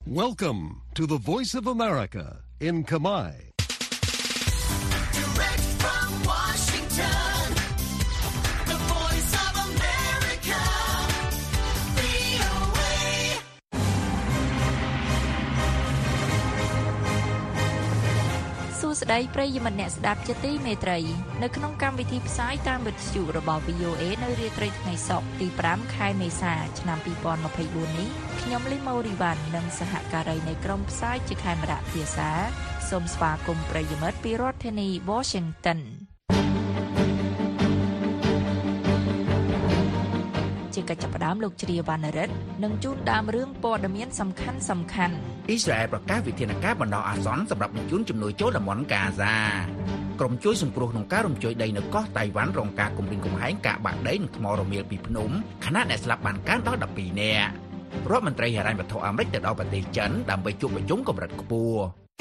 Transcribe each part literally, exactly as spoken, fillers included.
Welcome to the Voice of America in Khmer. Direct from Washington, the Voice of America, វី អូ เอសួស្តីប្រិយមិត្តអ្នកស្ដាប់ជាទីមេត្រីនៅក្នុងកម្មវិធីផ្សាយតាមវិទ្យុរបស់ វី អូ เอ នៅរាត្រីថ្ងៃសុក្រទីប្រាំខែមេសាឆ្នាំពីរពាន់ម្ភៃបួននេះខ្ញុំលីម៉ូរីវ៉ាន់និងសហការីនៃក្រុមផ្សាយជាខេមរៈភាសាសូមស្វាគមន៍ប្រិយមិត្តពីរដ្ឋធានី Washington ជាកិច្ចចាប់ផ្ដើមលោកជ្រាវណ្ណរិទ្ធនឹងជូនដើមរឿងព័ត៌មានសំខាន់សំខាន់អ៊ីស្រាអែលប្រកាសវិធានការបណ្ដោះអាសន្នសម្រាប់បញ្ជូនជំនួយចូលតំបន់កាហ្សាក្រុមជួយសង្គ្រោះក្នុងការរំជើយដីនៅកោះតៃវ៉ាន់រងការគំរាមកំហែងការបាក់ដីនិងថ្មរមៀលពីភ្នំខណៈអ្នកស្លាប់បានកើនដល់ដប់ពីរនាក់រដ្ឋមន្ត្រីហិរញ្ញវត្ថុអាមេរិកទៅដល់ប្រទេសចិនដើម្បីជួបប្រជុំកម្រិតខ្ពស់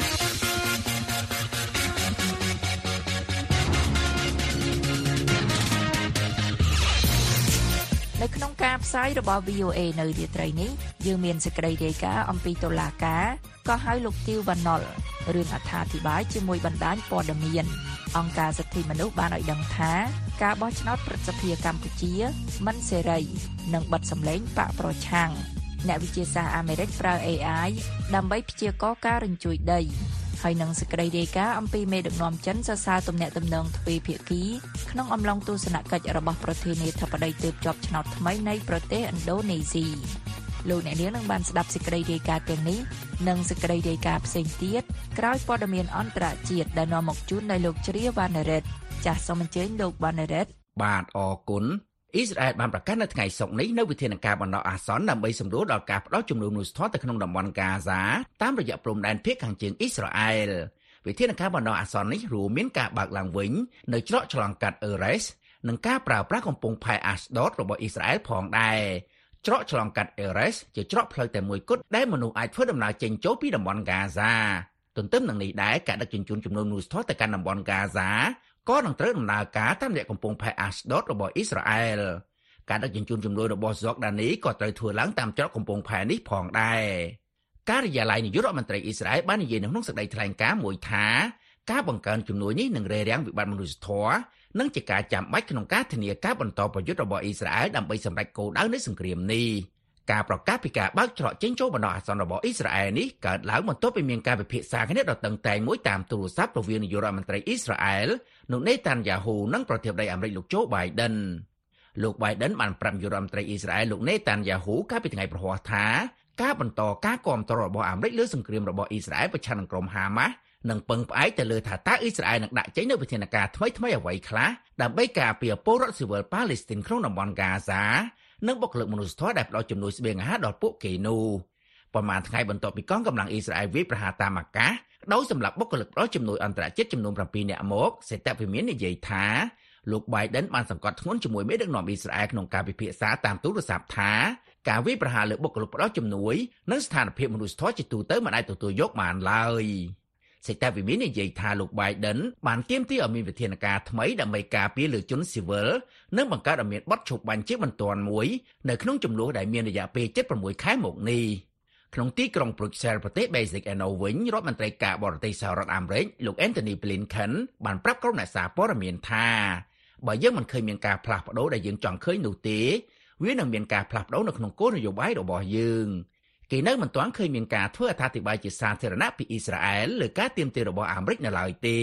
នៅក្នុងការផ្សាយរបស់ វី អូ เอ នៅរាត្រីនេះយើងមានសេចក្តីរាយការណ៍អំពីតុលាការក៏ហៅលោកទីវវណ្ណុលរឿងអត្ថាធិប្បាយជាមួយបណ្ដាញព័ត៌មានអង្គការសិទ្ធិមនុស្សបានឲ្យដឹងថាការបោះឆ្នោតប្រសិទ្ធភាពកម្ពុជាមិនសេរីនិងបិទសម្លេងបកប្រឆាំងអ្នកវិទ្យាសាស្ត្រអាមេរិកប្រើ เอ ไอ ដើម្បីព្យាករណ៍ការរញ្ជួយដីហើយនឹងសេចក្តីរាយការណ៍អំពីមេដឹកនាំចិនសរសើរទំនាក់ទំនងទ្វេភាគីក្នុងអំឡុងទស្សនកិច្ចរបស់ប្រធានាធិបតីទើបជាប់ឆ្នោតថ្មីនៃប្រទេសឥណ្ឌូនេស៊ីលោកអ្នកនាងនឹងបានស្ដាប់សេចក្តីរាយការណ៍ទាំងនេះនិងសេចក្តីរាយការណ៍ផ្សេងទៀតក្រោយព័ត៌មានអន្តរជាតិដែលនាំមកជូនដោយលោកជ្រាវណ្ណរិទ្ធចាសសូមអញ្ជើញលោកវណ្ណរិទ្ធបាទអរគុណអ៊ីស្រាអែលបានប្រកាសនៅថ្ងៃសុក្រនេះនៅវិធានការបណ្ដោះអាសន្នដើម្បីសម្រួលដល់ការផ្តល់ជំនួយមនុស្សធម៌ទៅក្នុងតំបន់កាហ្សាតាមរយៈព្រំដែនភាគខាងជើងអ៊ីស្រាអែលវិធានការបណ្ដោះអាសន្ននេះរួមមានការបើកឡើងវិញនៅច្រកឆ្លងកាត់អឺរ៉េសនិងការប្រើប្រាស់កំពង់ផែអាស្ដូតរបស់អ៊ីស្រាអែលផងដែរច្រកឆ្លងកាត់អឺរ៉េសជាច្រកផ្លូវតែមួយគត់ដែលមនុស្សអាចធ្វើដំណើរចេញចូលពីតំបន់កាហ្សាទន្ទឹមនឹងនេះដែរការដឹកជញ្ជូនជំនួយមនុស្សធម៌ទៅកាន់តំបន់កាហ្សាក៏នឹងត្រូវដំណើរការតាមរយៈកំពង់ផែអាស្ដូតរបស់អ៊ីស្រាអែលការដឹកជញ្ជូនជំនួយរបស់ហ្សកដានីក៏ត្រូវធ្វើឡើងតាមច្រកកំពង់ផែនេះផងដែរការិយាល័យនាយករដ្ឋមន្ត្រីអ៊ីស្រាអែលបាននិយាយនៅក្នុងសេចក្តីថ្លែងការណ៍មួយថាការបង្កើនជំនួយនេះនឹងរារាំងវិបត្តិមនុស្សធម៌និងជាការចាំបាច់ក្នុងការធានាការបន្តប្រយុទ្ធរបស់អ៊ីស្រាអែលដើម្បីសម្រេចគោលដៅនៃសង្គ្រាមនេះការប្រកាសពីការបើកច្រកចេញចូលបណ្ដោះអាសន្នរបស់អ៊ីស្រាអែលនេះកើតឡើងបន្ទាប់ពីមានការពិភាក្សាគ្នាដ៏តឹងតែងមួយតាមទូរស័ព្ទរវាងនាយករដ្ឋមន្ត្រីអ៊ីស្រាអែលលោកនេតានយ៉ាហ៊ូនិងប្រធានាធិបតីអាមេរិកលោកโจ Bidenលោក Biden បានប្រាប់នាយករដ្ឋមន្ត្រីអ៊ីស្រាអែលលោកនេតានយ៉ាហ៊ូកាលពីថ្ងៃប្រហ័សថាការបន្តការគាំទ្ររបស់អាមេរិកលើសង្គ្រាមរបស់អ៊ីស្រាអែលប្រឆាំងនឹងក្រុមហាម៉ាស់នឹងពឹងផ្អែកទៅលើថាតើអ៊ីស្រាអែលនឹងដាក់ចេញនូវវិធានការថ្មីៗអ្វីខ្លះដើម្បីការពារពលរដ្ឋស៊ីវិលប៉ាឡេស្ទីនក្នុងតំបន់កាហ្សានិងបុគ្គលិកមនុស្សធម៌ដែលផ្ដល់ជំនួយស្បៀងអាហារដល់ពួកគេនោះប៉ុន្មានថ្ងៃបន្ទាប់ពីកងកម្លាំងអ៊ីស្រាអែលវាយប្រហារតាមអាកាសដោយសម្លាប់បុគ្គលិកផ្ដល់ជំនួយអន្តរជាតិចំនួនប្រាំពីរនាក់មកសេតវិមាននិយាយថាលោក Biden បានសង្កត់ធ្ងន់ជាមួយមេដឹកនាំអ៊ីស្រាអែលក្នុងការពិភាក្សាតាមទូរស័ព្ទថាការវាយប្រហារលើបុគ្គលិកផ្ដល់ជំនួយនិងស្ថានភាពមនុស្សធម៌ជាទូទៅមិនអាចទទួលយកបានឡើយសេតវិមាននិយាយថាលោក Biden បានទាមទារឲ្យមានវិធានការថ្មីដើម្បីការពារលើជនស៊ីវិលនិងបង្កើតឲ្យមានបទឈប់បាញ់ជាបន្ទាន់មួយនៅក្នុងចំនួនដែលមានរយៈពេលជិតប្រាំមួយខែមកនេះក្នុងទីក្រុង Brussels ប្រទេស Basic ឯណូវិញរដ្ឋមន្ត្រីការបរទេសសហរដ្ឋអាមេរិកលោក Antony Blinken បានប្រាប់ក្រុមអ្នកសារព័ត៌មានថាបើយើងមិនឃើញមានការផ្លាស់ប្ដូរដែលយើងចង់ឃើញនោះទេវានឹងមានការផ្លាស់ប្ដូរនៅក្នុងគោលនយោបាយរបស់យើងគេនៅមិនទាន់ឃើញមានការធ្វើអត្ថាធិប្បាយជាសាធារណៈពីអ៊ីស្រាអែលលើការទាមទាររបស់អាមេរិកនៅឡើយទេ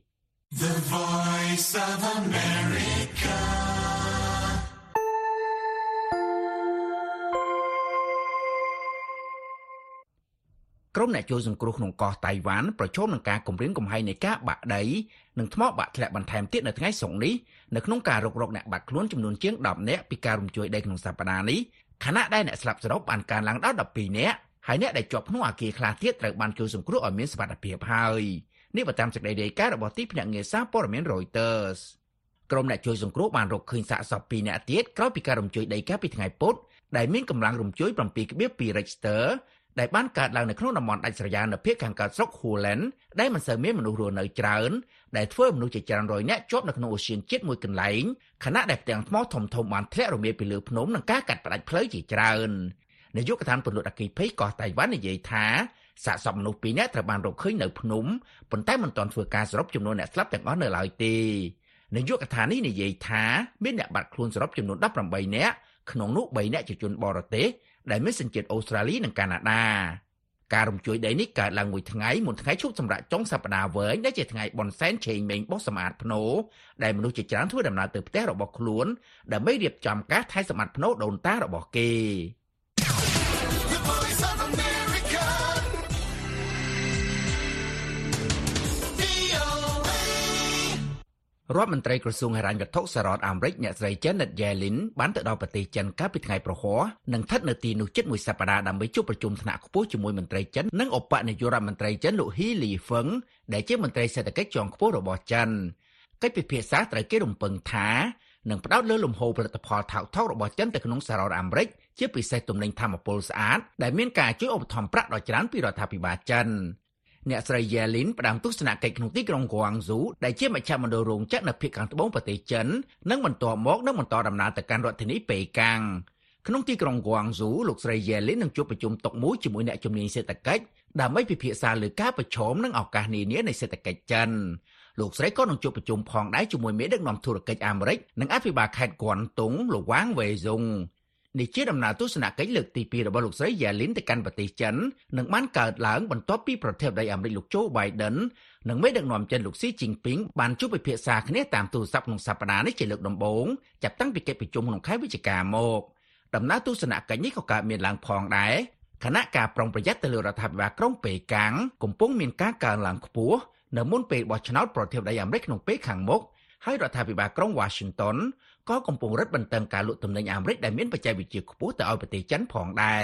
The Voice of America ក្រុមអ្នកជួយសង្គ្រោះក្នុងកោះតៃវ៉ាន់ប្រឈមនឹងការគំរាមកំហែងនៃការបាក់ដីនិងថ្មបាក់ធ្លាក់បន្ថែមទៀតនៅថ្ងៃសុក្រនេះនៅក្នុងការរុករកអ្នកបាត់ខ្លួនចំនួនជាងដប់នាក់ពីការរំជួយដីក្នុងសប្តាហ៍នេះខណៈដែលអ្នកស្លាប់សរុបបានកើនឡើងដល់ដប់ពីរនាក់ហើយអ្នកដែលជាប់ក្នុងអគារខ្លះទៀតត្រូវបានជួយសង្គ្រោះឲ្យមានសុវត្ថិភាពហើយនេះបើតាមសេចក្តីរាយការណ៍របស់ទីភ្នាក់ងារសារព័ត៌មាន Reuters ក្រុមអ្នកជួយសង្គ្រោះបានរកឃើញសាកសពពីរនាក់ទៀតក្រោយពីការរំជួយដីកាលពីថ្ងៃពុធដែលមានកម្លាំងរំជួយ 7.2 Richterដែលបានកើតឡើងនៅក្នុងតំបន់ដាច់ស្រយាលនៅភាគខាងកើតស្រុក Hulen ដែលមិនសូវមានមនុស្សរស់នៅច្រើនដែលធ្វើមនុស្សជាច្រើនរយនាក់ជាប់នៅក្នុងអូសៀនជាតិមួយកន្លែងខណៈដែលផ្ទាំងថ្មធំៗបានធ្លាក់រមាពីលើភ្នំនឹងការកាត់ផ្តាច់ផ្លូវជាច្រើននាយកដ្ឋានពន្លត់អគ្គីភ័យកោះតៃវ៉ាន់និយាយថាសាកសពមនុស្សពីរនាក់ត្រូវបានរកឃើញនៅភ្នំប៉ុន្តែមិនទាន់ធ្វើការសរុបចំនួនអ្នកស្លាប់ទាំងអស់នៅឡើយទេនាយកដ្ឋាននេះនិយាយថាមានអ្នកបាត់ខ្លួនសរុបចំនួនដប់ប្រាំបីនាក់ក្នុងនោះបីនាក់ជាជនបរទេសដែលមានសញ្ជាតិអូស្ត្រាលីនិងកាណាដាការរំជួយដីនេះកើតឡើងមួយថ្ងៃមុនថ្ងៃឈប់សម្រាកចុងសប្តាហ៍វែងដែលជាថ្ងៃបុណ្យសែនឆេងមេងបោះសម្អាតភ្នូដែលមនុស្សជាច្រើនធ្វើដំណើរទៅផ្ទះរបស់ខ្លួនដើម្បីរៀបចំការថែសម្អាតភ្នូដូនតារបស់គេ The Voice of America. រដ្ឋមន្ត្រីក្រសួងហិរញ្ញវត្ថុសហរដ្ឋអាមេរិកអ្នកស្រី Janet Yellen បានទៅដល់ប្រទេសចិនកាលពីថ្ងៃប្រហ័សនិងស្ថិតនៅទីនោះជិតមួយសប្តាហ៍ដើម្បីជួបប្រជុំថ្នាក់ខ្ពស់ជាមួយមន្ត្រីចិននិងឧបនាយករដ្ឋមន្ត្រីចិនលោក He Lifeng ដែលជាមន្ត្រីសេដ្ឋកិច្ចជាន់ខ្ពស់របស់ចិនកិច្ចពិភាក្សាត្រូវគេរំពឹងថានឹងផ្ដោតលើលំហូរផលិតផលថោកថោករបស់ចិនទៅក្នុងសហរដ្ឋអាមេរិកជាពិសេសទំនិញថាមពលស្អាតដែលមានការជួយឧបត្ថម្ភប្រាក់ដ៏ច្រើនពីរដ្ឋាភិបាលចិនអ្នកស្រី Yellen ផ្ដើមទស្សនកិច្ចក្នុងទីក្រុង Guangzhou ដែលជាមជ្ឈមណ្ឌលរោងចក្រនៅភាគខាងត្បូងប្រទេសចិននិងបន្តមកនឹងបន្តដំណើរទៅកាន់រដ្ឋធានីប៉េកាំងក្នុងទីក្រុង Guangzhou លោកស្រី Yellen នឹងជួបប្រជុំតុមួយជាមួយអ្នកជំនាញសេដ្ឋកិច្ចដើម្បីពិភាក្សាលើការប្រឈមនិងឱកាសនានានៃសេដ្ឋកិច្ចចិនលោកស្រីក៏នឹងជួបប្រជុំផងដែរជាមួយមេដឹកនាំធុរកិច្ចអាមេរិកនិងអភិបាលខេត្តគួនតុងលោកវ៉ាងវ៉េស៊ុងនេះជាដំណើរទស្សនកិច្ចលើកទីពីររបស់លោកស្រី Yellen ទៅកាន់ប្រទេសចិននិងបានកើតឡើងបន្ទាប់ពីប្រធានាធិបតីអាមេរិកលោក Joe Biden និងមេដឹកនាំចិនលោក Xi Jinping បានជួបពិភាក្សាគ្នាតាមទូរស័ព្ទក្នុងសប្តាហ៍នេះជាលើកដំបូងចាប់តាំងពីកិច្ចប្រជុំក្នុងខែវិច្ឆិកាមកដំណើរទស្សនកិច្ចនេះក៏កើតមានឡើងផងដែរគណៈការប្រុងប្រយ័ត្នទៅលើរដ្ឋាភិបាលក្រុងប៉េកាំងកំពុងមានការកើនឡើងខ្ពស់នៅមុនពេលបោះឆ្នោតប្រធានាធិបតីអាមេរិកក្នុងពេលខាងមុខហើយរដ្ឋាភិបាលក្រុង Washington ក៏កំពុងរឹតបន្តឹងការលក់ទំនិញអាមេរិកដែលមានបច្ចេកវិទ្យាខ្ពស់ទៅឲ្យប្រទេសចិនផងដែរ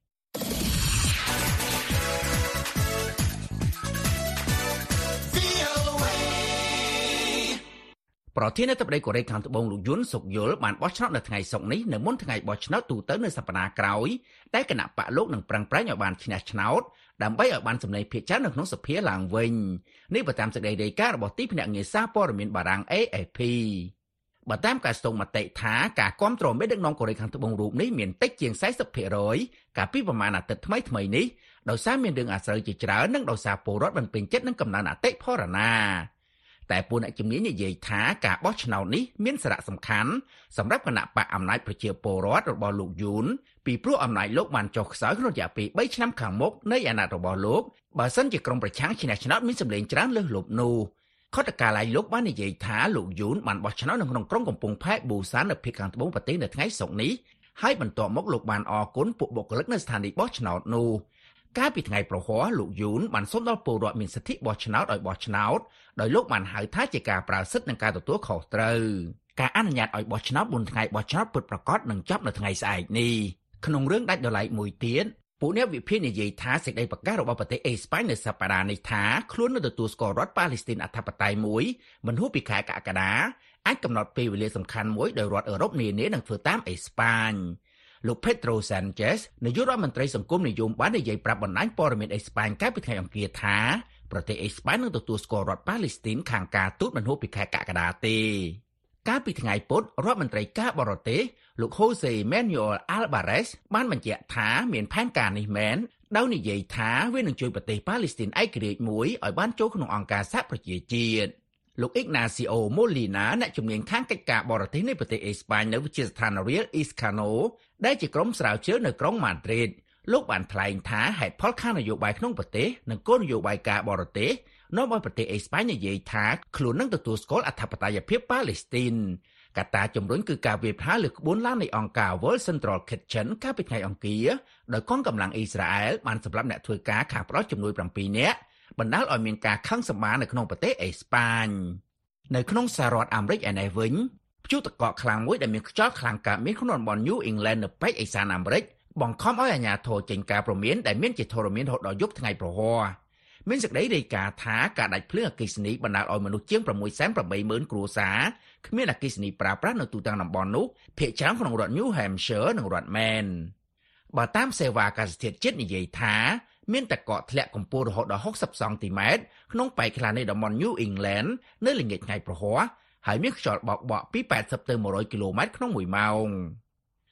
ប្រធានាធិបតីកូរ៉េខាងត្បូងលោកយុនសុកយុលបានបោះឆ្នោតនៅថ្ងៃសុក្រនេះនៅមុនថ្ងៃបោះឆ្នោតទូទៅនៅសប្តាហ៍ក្រោយដែលគណៈបកលោកនឹងប្រឹងប្រែងឲ្យបានឈ្នះឆ្នោតដើម្បីឲ្យបានសម្លេងភាគច្រើននៅក្នុងសភាឡើងវិញនេះបើតាមសេចក្តីរាយការណ៍របស់ទីភ្នាក់ងារសារព័ត៌មានបារាំង A F P បើតាមការស្ទង់មតិថាការគាំទ្រមេដឹកនាំកូរ៉េខាងត្បូងរូបនេះមានតិចជាង สี่สิบភាគរយ កាលពីប្រមាណអាទិត្យថ្មីថ្មីនេះដោយសារមានរឿងអាស្រូវជាច្រើននិងដោយសារពលរដ្ឋមិនពេញចិត្តនឹងកំណើនអតិផរណាតែពួកអ្នកជំនាញនិយាយថាការបោះឆ្នោតនេះមានសារៈសំខាន់សម្រាប់គណៈបកអំណាចប្រជាពលរដ្ឋរបស់លោកយួនពីព្រោះអំណាចលោកបានចុះខ្សោយក្នុងរយៈពេលបីឆ្នាំខាងមុខនៃអាណត្តិរបស់លោកបើសិនជាក្រុមប្រឆាំងឈ្នះឆ្នោតមានសម្លេងច្រើនលើសលប់នោះខុទ្ទកាល័យលោកបាននិយាយថាលោកយួនបានបោះឆ្នោតនៅក្នុងក្រុងកំពង់ផែប៊ូសាននៅភាគខាងត្បូងប្រទេសនៅថ្ងៃសុក្រនេះហើយបន្ទាប់មកលោកបានអរគុណពួកបុគ្គលិកនៅស្ថានីយបោះឆ្នោតនោះកាលពីថ្ងៃប្រហ័សលោកយួនបានសូមដល់ពលរដ្ឋមានសិទ្ធិបោះឆ្នោតឲ្យបោះឆ្នោតដោយលោកបានហៅថាជាការប្រើសិទ្ធិនិងការទទួលខុសត្រូវការអនុញ្ញាតឲ្យបោះឆ្នោតមុនថ្ងៃបោះឆ្នោតពិតប្រាកដនឹងចប់នៅថ្ងៃស្អែកនេះក្នុងរឿងដាច់ដោយឡែកមួយទៀតពួកអ្នកវិភាគនិយាយថាសេចក្តីប្រកាសរបស់ប្រទេសអេស្ប៉ាញនៅសប្តាហ៍នេះថាខ្លួននឹងទទួលស្គាល់រដ្ឋប៉ាឡេស្ទីនអធិបតេយ្យមួយមិនហួសពីខែកក្កដាអាចកំណត់ពេលវេលាសំខាន់មួយដោយរដ្ឋអឺរ៉ុបនានានឹងធ្វើតាមអេស្ប៉ាញលោក Pedro Sanchez នាយករដ្ឋមន្ត្រីសង្គមនិយមបាននិយាយប្រាប់បណ្ដាញព័ត៌មានអេស្ប៉ាញកាលពីថ្ងៃអង្គារថាប្រទេសអេស្ប៉ាញនឹងទទួលស្គាល់រដ្ឋប៉ាឡេស្ទីនខាងការទូតមិនហួសពីខែកក្កដាទេកាលពីថ្ងៃពុធរដ្ឋមន្ត្រីការបរទេសលោក Jose Manuel Alvarez បានបញ្ជាក់ថាមានផែនការនេះមែនដោយនិយាយថាវានឹងជួយប្រទេសប៉ាឡេស្ទីនឯករាជ្យមួយឲ្យបានចូលក្នុងអង្គការសហប្រជាជាតិលោក Ignacio Molina អ្នកជំនាញខាងកិច្ចការបរទេសនៃប្រទេសអេស្ប៉ាញនៅវិទ្យាស្ថាន Real Iscano ដែលជាក្រុមស្រាវជ្រាវនៅក្រុង Madrid លោកបានថ្លែងថាហេតុផលខាងនយោបាយក្នុងប្រទេសនិងគោលនយោបាយការបរទេសនាំឲ្យប្រទេសអេស្ប៉ាញនិយាយថាខ្លួននឹងទទួលស្គាល់អធិបតេយ្យភាពប៉ាឡេស្ទីនកត្តាជំរុញគឺការវាយប្រហារលើក្បួនឡាននៃអង្គការ World Central Kitchen កាលពីថ្ងៃអង្គារដោយកងកម្លាំងអ៊ីស្រាអែលបានសម្លាប់អ្នកធ្វើការខាងផ្ដោតជំនួយប្រាំពីរនាក់បណ្ដាលឲ្យមានការខឹងសម្បារនៅក្នុងប្រទេសអេស្ប៉ាញនៅក្នុងសហរដ្ឋអាមេរិកឯនេះវិញព្យុះទឹកកកខ្លាំងមួយដែលមានខ្យល់ខ្លាំងកើតមានក្នុងតំបន់ New England នៅប៉ែកឦសានអាមេរិកបង្ខំឲ្យអាជ្ញាធរចេញការព្រមានដែលមានជាធរមានរហូតដល់យប់ថ្ងៃប្រហ័សមានសេចក្តីរាយការណ៍ថាការដាច់ភ្លើងអគ្គិសនីបណ្ដាលឲ្យមនុស្សជាង ប្រាំមួយសែនប្រាំបីម៉ឺន គ្រួសារគ្មានអគ្គិសនីប្រើប្រាស់នៅទូទាំងតំបន់នោះភាគច្រើនក្នុងរដ្ឋ New Hampshire និងរដ្ឋ Maine បើតាមសេវាអាកាសធាតុជាតិនិយាយថាមានទឹកកកធ្លាក់កម្ពស់រហូតដល់ហុកសិបសង់ទីម៉ែត្រក្នុងប៉ែកខ្លះនៃតំបន់ New England នៅល្ងាចថ្ងៃប្រហ័សហើយមានខ្យល់បោកបក់ពី แปดสิบ ទៅ một trăm គីឡូម៉ែត្រក្នុងមួយម៉ោង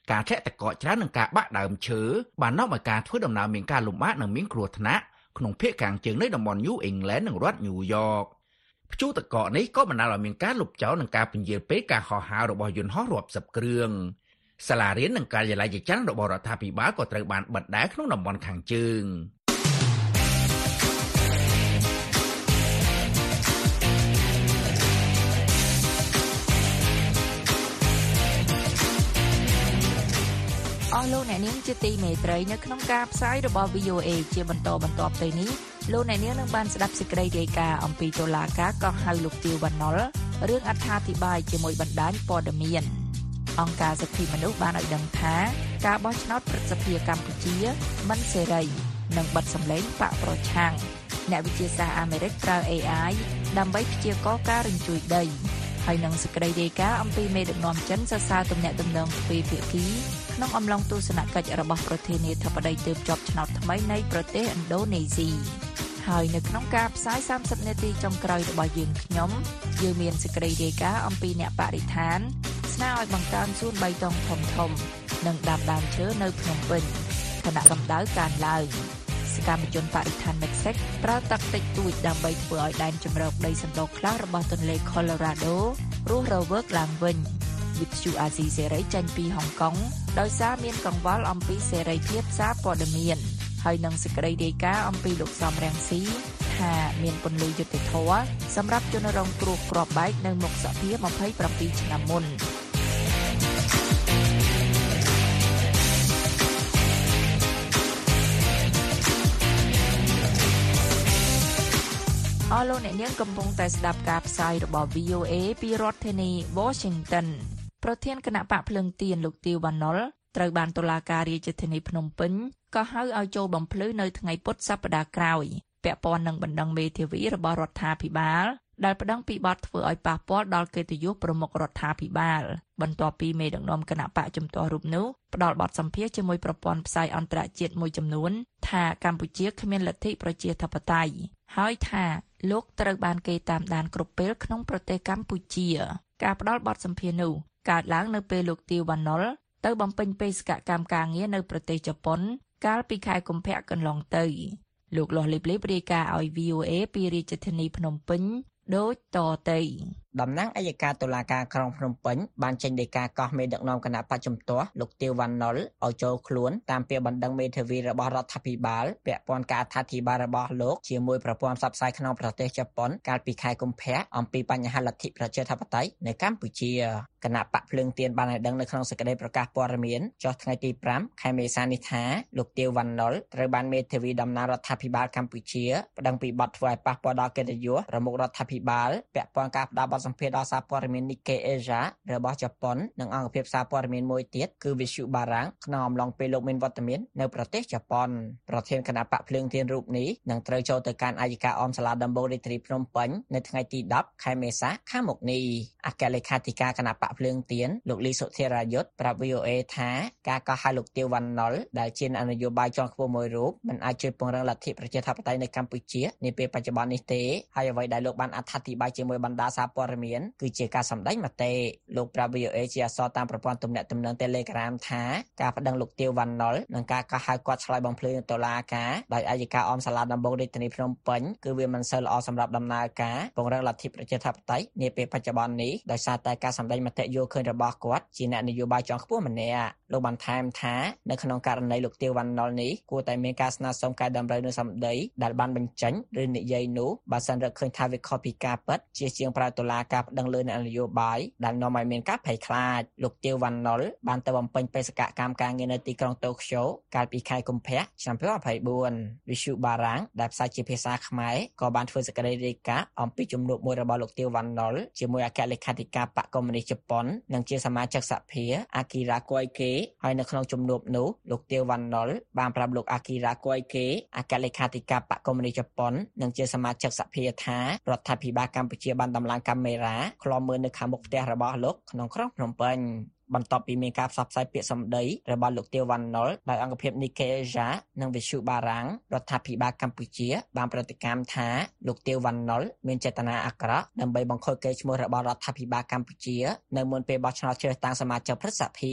ការធាក់តកកច្រើននឹងការបាក់ដើមឈើបាននាំឲ្យការធ្វើដំណើរមានការលំបាកនិងមានគ្រោះថ្នាក់ក្នុងភាគខាងជើងនៃតំបន់ New England និងរដ្ឋ New York ព្យុះតកកនេះក៏បណ្ដាលឲ្យមានការលុបចោលនិងការពន្យាលពេលការហោះហើររបស់យន្តហោះរាប់សិបគ្រឿងសាលារៀននិងការិយាល័យជាច្រើនរបស់រដ្ឋាភិបាលក៏ត្រូវបានបិទដែរក្នុងតំបន់ខាងជើងអស់លោកអ្នកនាងជាទីមេត្រីនៅក្នុងការផ្សាយរបស់ វី អូ អេ ជាបន្តបន្ទាប់ទៅនេះលោកអ្នកនាងនឹងបានស្ដាប់សេចក្តីរាយការណ៍អំពីតុលាការកោះហៅលោកទាវវណ្ណុលរឿងអត្ថាធិប្បាយជាមួយបណ្ដាញព័ត៌មានអង្គការសិទ្ធិមនុស្សបានឲ្យដឹងថាការបោះឆ្នោតប្រសិទ្ធភាពកម្ពុជាមិនសេរីនិងបិទសម្លេងបកប្រឆាំងអ្នកវិទ្យាសាស្ត្រអាមេរិកប្រើ เอ ไอ ដើម្បីព្យាករណ៍ការរញ្ជួយដីហើយនឹងសេចក្តីរាយការណ៍អំពីមេដឹកនាំចិនសរសើរទំនាក់ទំនងទ្វេភាគីក្នុងអំឡុងទស្សនកិច្ចរបស់ប្រធានាធិបតីទើបជាប់ឆ្នោតថ្មីនៃប្រទេសឥណ្ឌូនេស៊ីហើយនៅក្នុងការផ្សាយសាមសិបនាទីចុងក្រោយរបស់យើងខ្ញុំយើងមានសេចក្តីរាយការណ៍អំពីអ្នកបរិស្ថានស្នើឲ្យបង្កើនសួនបៃតងធំធំនិងដាំដើមឈើនៅភ្នំពេញខណៈកម្ដៅកើនឡើងសកម្មជនបរិស្ថានមិចស៊ិកប្រើទឹកតិចតួចដើម្បីធ្វើឲ្យដែនជម្រកដីសណ្ដូកខ្លះរបស់ទន្លេ Colorado រស់រវើកឡើងវិញវិទ្យុអាស៊ីសេរីចេញពីហុងកុងដោយសារមានកង្វល់អំពីសេរីភាពសារព័ត៌មានហើយនឹងសេចក្តីរាយការណ៍អំពីលោកសំរងស៊ីថាមានពន្លឺយុត្តិធម៌សម្រាប់ជនរងគ្រោះគ្រាប់បែកនៅមុខសភាยี่สิบเจ็ดឆ្នាំមុនអស់លោកអ្នកនាងកំពុងតែស្ដាប់ការផ្សាយរបស់ វី អូ អេ ពីរដ្ឋធានី Washington ប្រធានគណៈបកភ្លើងទៀនលោកទាវវណ្ណុលត្រូវបានតុលាការរាជធានីភ្នំពេញក៏ហៅឲ្យចូលបំភ្លឺនៅថ្ងៃពុធសប្តាហ៍ក្រោយពាក់ព័ន្ធនឹងបណ្ដឹងមេធាវីរបស់រដ្ឋាភិបាលដែលប្តឹងពីបទធ្វើឲ្យប៉ះពាល់ដល់កិត្តិយសប្រមុខរដ្ឋាភិបាលបន្ទាប់ពីមេដឹកនាំគណៈបកជំទាស់រូបនោះផ្ដល់បទសម្ភាសន៍ជាមួយប្រព័ន្ធផ្សាយអន្តរជាតិមួយចំនួនថាកម្ពុជាគ្មានលទ្ធិប្រជាធិបតេយ្យហើយថាលោកត្រូវបានគេតាមដានគ្រប់ពេលក្នុងប្រទេសកម្ពុជាការផ្ដល់បទសម្ភាសន៍នោះកើតឡើងនៅពេលលោកទាវវណ្ណុលទៅបំពេញបេសកកម្មការងារនៅប្រទេសជប៉ុនកាលពីខែកុម្ភៈកន្លងទៅលោកលាស់លីបលីបរាយការណ៍ឲ្យ វី អូ អេ ពីរាជធានីភ្នំពេញដូចតទៅតំណាងអัยការតុលាការក្រុងភ្នំពេញបានចេញដីកាកោះមេដឹកនាំគណៈបច្ចុប្បន្នលោកទាវវណ្ណុលឲ្យចូលខ្លួនតាមពាក្យបណ្ដឹងមេធាវីរបស់រដ្ឋាភិបាលពាក់ព័ន្ធការអត្ថាធិប្បាយរបស់លោកជាមួយប្រព័ន្ធផ្សព្វផ្សាយក្នុងប្រទេសជប៉ុនកាលពីខែកុម្ភៈអំពីបញ្ហាលទ្ធិប្រជាធិបតេយ្យនៅកម្ពុជាគណៈបកភ្លើងទៀនបានឲ្យដឹងនៅក្នុងសេចក្តីប្រកាសព័ត៌មានចុះថ្ងៃទីប្រាំខែមេសានេះថាលោកទាវវណ្ណុលត្រូវបានមេធាវីតំណាងរដ្ឋាភិបាលកម្ពុជាប្តឹងពីបទធ្វើឲ្យប៉ះពាល់ដល់កិត្តិយសប្រមុខរដ្ឋាភិបាលពាក់ព័ន្ធការផ្ដល់បទសម្ភាសន៍ដល់សារព័ត៌មាន Nikkei Asia របស់ជប៉ុននិងអង្គភាពសារព័ត៌មានមួយទៀតគឺ Vithu Barang ក្នុងអំឡុងពេលលោកមានវត្តមាននៅប្រទេសជប៉ុនប្រធានគណៈបកភ្លើងទៀនរូបនេះនឹងត្រូវចូលទៅកាន់អัยការអមសាលាដំបងរាជធានីភ្នំពេញនៅថ្ងៃទីដប់ខែមេសាខាងមុខនេះអគ្គលេខាធិការគណៈបកភ្លើងទៀនលោកលីសុធិរាយុទ្ធប្រាប់ វី អូ អេ ថាការកោះហៅលោកទាវវណ្ណុលដែលជានយោបាយជាន់ខ្ពស់មួយរូបមិនអាចជួយពង្រឹងលទ្ធិប្រជាធិបតេយ្យនៅកម្ពុជានាពេលបច្ចុប្បន្ននេះទេហើយអ្វីដែលលោកបានអត្ថាធិប្បាយជាមួយបណ្ដាសារព័ត៌មានគឺជាការសម្ដែងមតិលោកប្រាប់ វី អូ អេ ជាអក្សរតាមប្រព័ន្ធទំនាក់ទំនង Telegram ថាការប្តឹងលោកទាវវណ្ណុលនិងការកោះហៅគាត់ឆ្លើយបំភ្លឺនៅតុលាការដោយអัยការអមសាលាដំបងរាជធានីភ្នំពេញគឺវាមិនសូវល្អសម្រាប់ដំណើរការពង្រឹងលទ្ធិប្រជាធិបតេយ្យនាពេលបច្ចុប្បន្ននេះដោយសារតែការសម្ដែងមតិយល់ឃើញរបស់គាត់ជាអ្នកនយោបាយជាន់ខ្ពស់ម្នាក់លោកបានថែមថានៅក្នុងករណីលោកទាវវណ្ណុលនេះគួរតែមានការស្នើសុំកែតម្រូវនូវសម្ដីដែលបានបញ្ចេញឬនិយាយនោះបើសិនរកឃើញថាវាខុសពីការពិតជាជាងប្រើតុលាការប្តឹងលើអ្នកនយោបាយដែលនាំឲ្យមានការភ័យខ្លាចលោកទាវវណ្ណុលបានទៅបំពេញបេសកកម្មការងារនៅទីក្រុងតូក្យូកាលពីខែកុម្ភៈឆ្នាំยี่สิบยี่สิบสี่ Vithu Barang ដែលផ្សាយជាភាសាខ្មែរក៏បានធ្វើសេចក្តីរាយការណ៍អំពីជំនួបមួយរបស់លោកទាវវណ្ណុលជាមួយអគ្គលេខាធិការបកកុម្មុយនីសជប៉ុននិងជាសមាជិកសភា Akira Koike ហើយនៅក្នុងជំនួបនោះលោកទាវវណ្ណុលបានប្រាប់លោក Akira Koike អគ្គលេខាធិការបកកុម្មុយនីសជប៉ុននិងជាសមាជិកសភាថារដ្ឋាភិបាលកម្ពុជាបានដំឡើងកាមេរ៉ាឃ្លាំមើលនៅខាងមុខផ្ទះរបស់លោកក្នុងក្រុងភ្នំពេញបន្ទាប់ពីមានការផ្សព្វផ្សាយពាក្យសម្ដីរបស់លោកទាវវណ្ណុលដោយអង្គភាព Nikkei Asia និង Vithu Barang រដ្ឋាភិបាលកម្ពុជាបានប្រតិកម្មថាលោកទាវវណ្ណុលមានចេតនាអាក្រក់ដើម្បីបង្ខូចកេរ្តិ៍ឈ្មោះរបស់រដ្ឋាភិបាលកម្ពុជានៅមុនពេលបោះឆ្នោតជ្រើសតាំងសមាជិកព្រឹទ្ធសភា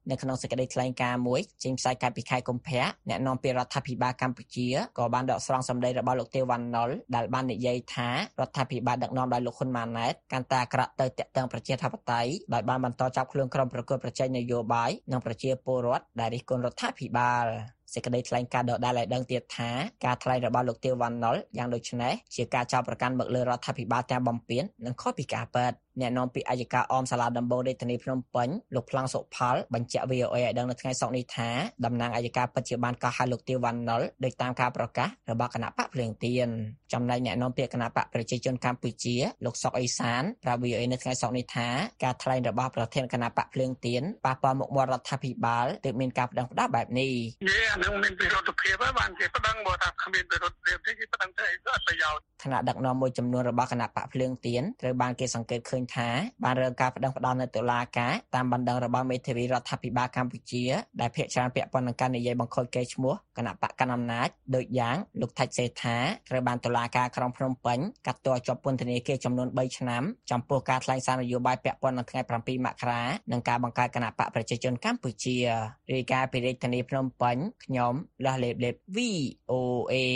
នៅក្នុងសេចក្តីថ្លែងការណ៍មួយចេញផ្សាយកាលពីខែកុម្ភៈអ្នកនាំពាក្យរដ្ឋាភិបាលកម្ពុជាក៏បានដកស្រង់សម្ដីរបស់លោកទេវវណ្ណុលដែលបាននិយាយថារដ្ឋាភិបាលដឹកនាំដោយលោកហ៊ុនម៉ាណែតកាន់តែអាក្រក់ទៅទាក់ទងប្រជាធិបតេយ្យដោយបានបន្តចាប់ខ្លួនក្រុមប្រកួតប្រជែងនយោបាយនិងប្រជាពលរដ្ឋដែលរិះគន់រដ្ឋាភិបាលសេចក្តីថ្លែងការណ៍ដដែលឲ្យដឹងទៀតថាការថ្លែងរបស់លោកទេវវណ្ណុលយ៉ាងដូចនេះជាការចោទប្រកាន់មកលើរដ្ឋាភិបាលទាំងបំពេញនិងខុសពីការពិតអ្នកនាំពាក្យអัยការអមសាលាដំបងរាជធានីភ្នំពេញលោកប្លង់សុផលបញ្ជាក់ វី អូ អេ ឲ្យដឹងនៅថ្ងៃសុក្រនេះថាតំណាងអัยការពិតជាបានកោះហៅលោកទេវវណ្ណុលដោយតាមការប្រកាសរបស់គណៈបកភ្លើងទៀនចំណែកអ្នកនាំពាក្យគណៈបកប្រជាជនកម្ពុជាលោកសុកអេសានប្រាប់ វី អូ អេ នៅថ្ងៃសុក្រនេះថាការថ្លែងរបស់ប្រធានគណៈបកភ្លើងទៀនប៉ះពាល់មុខមាត់រដ្ឋាភិបាលទើបមានការប្តឹងផ្តល់បែបនេះអានឹងមានវិរុទ្ធភាពហើយបានគេប្តឹងមកថាគ្មានវិរុទ្ធភាពទេគេប្តឹងទៅអីក៏អត់ប្រយោជន៍គណៈដឹកនាំមួយចំនួនរបស់គណៈបកភ្លើងទៀនត្រូវបានគេសង្កេតឃើញថាបានរងការប្តឹងផ្តល់នៅតុលាការតាមបណ្ដឹងរបស់មេធាវីរដ្ឋាភិបាលកម្ពុជាដែលភាគច្រើនពាក់ព័ន្ធនឹងការនិយាយបង្ខូចកេរ្តិ៍ឈ្មោះគណៈបកកណ្ដាលអំណាចដូចយ៉ាងលោកថាច់សេដ្ឋាត្រូវបានតុលាការក្រុងភ្នំពេញកាត់ទោសជាប់ពន្ធនាគារចំនួនបីឆ្នាំចំពោះការថ្លែងសារនយោបាយពាក់ព័ន្ធនឹងថ្ងៃប្រាំពីរមករានិងការបង្កើតគណៈបកប្រជាជនកម្ពុជារាយការណ៍ពីរាជធានីភ្នំពេញខ្ញុំលាស់លេបលេប វី អូ អេ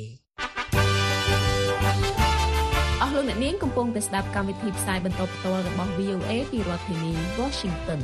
អស់លោកអ្នកនាងកំពុងតែស្ដាប់កម្មវិធីផ្សាយបន្តផ្ទាល់របស់ វី អូ អេ ពីរដ្ឋធានី Washington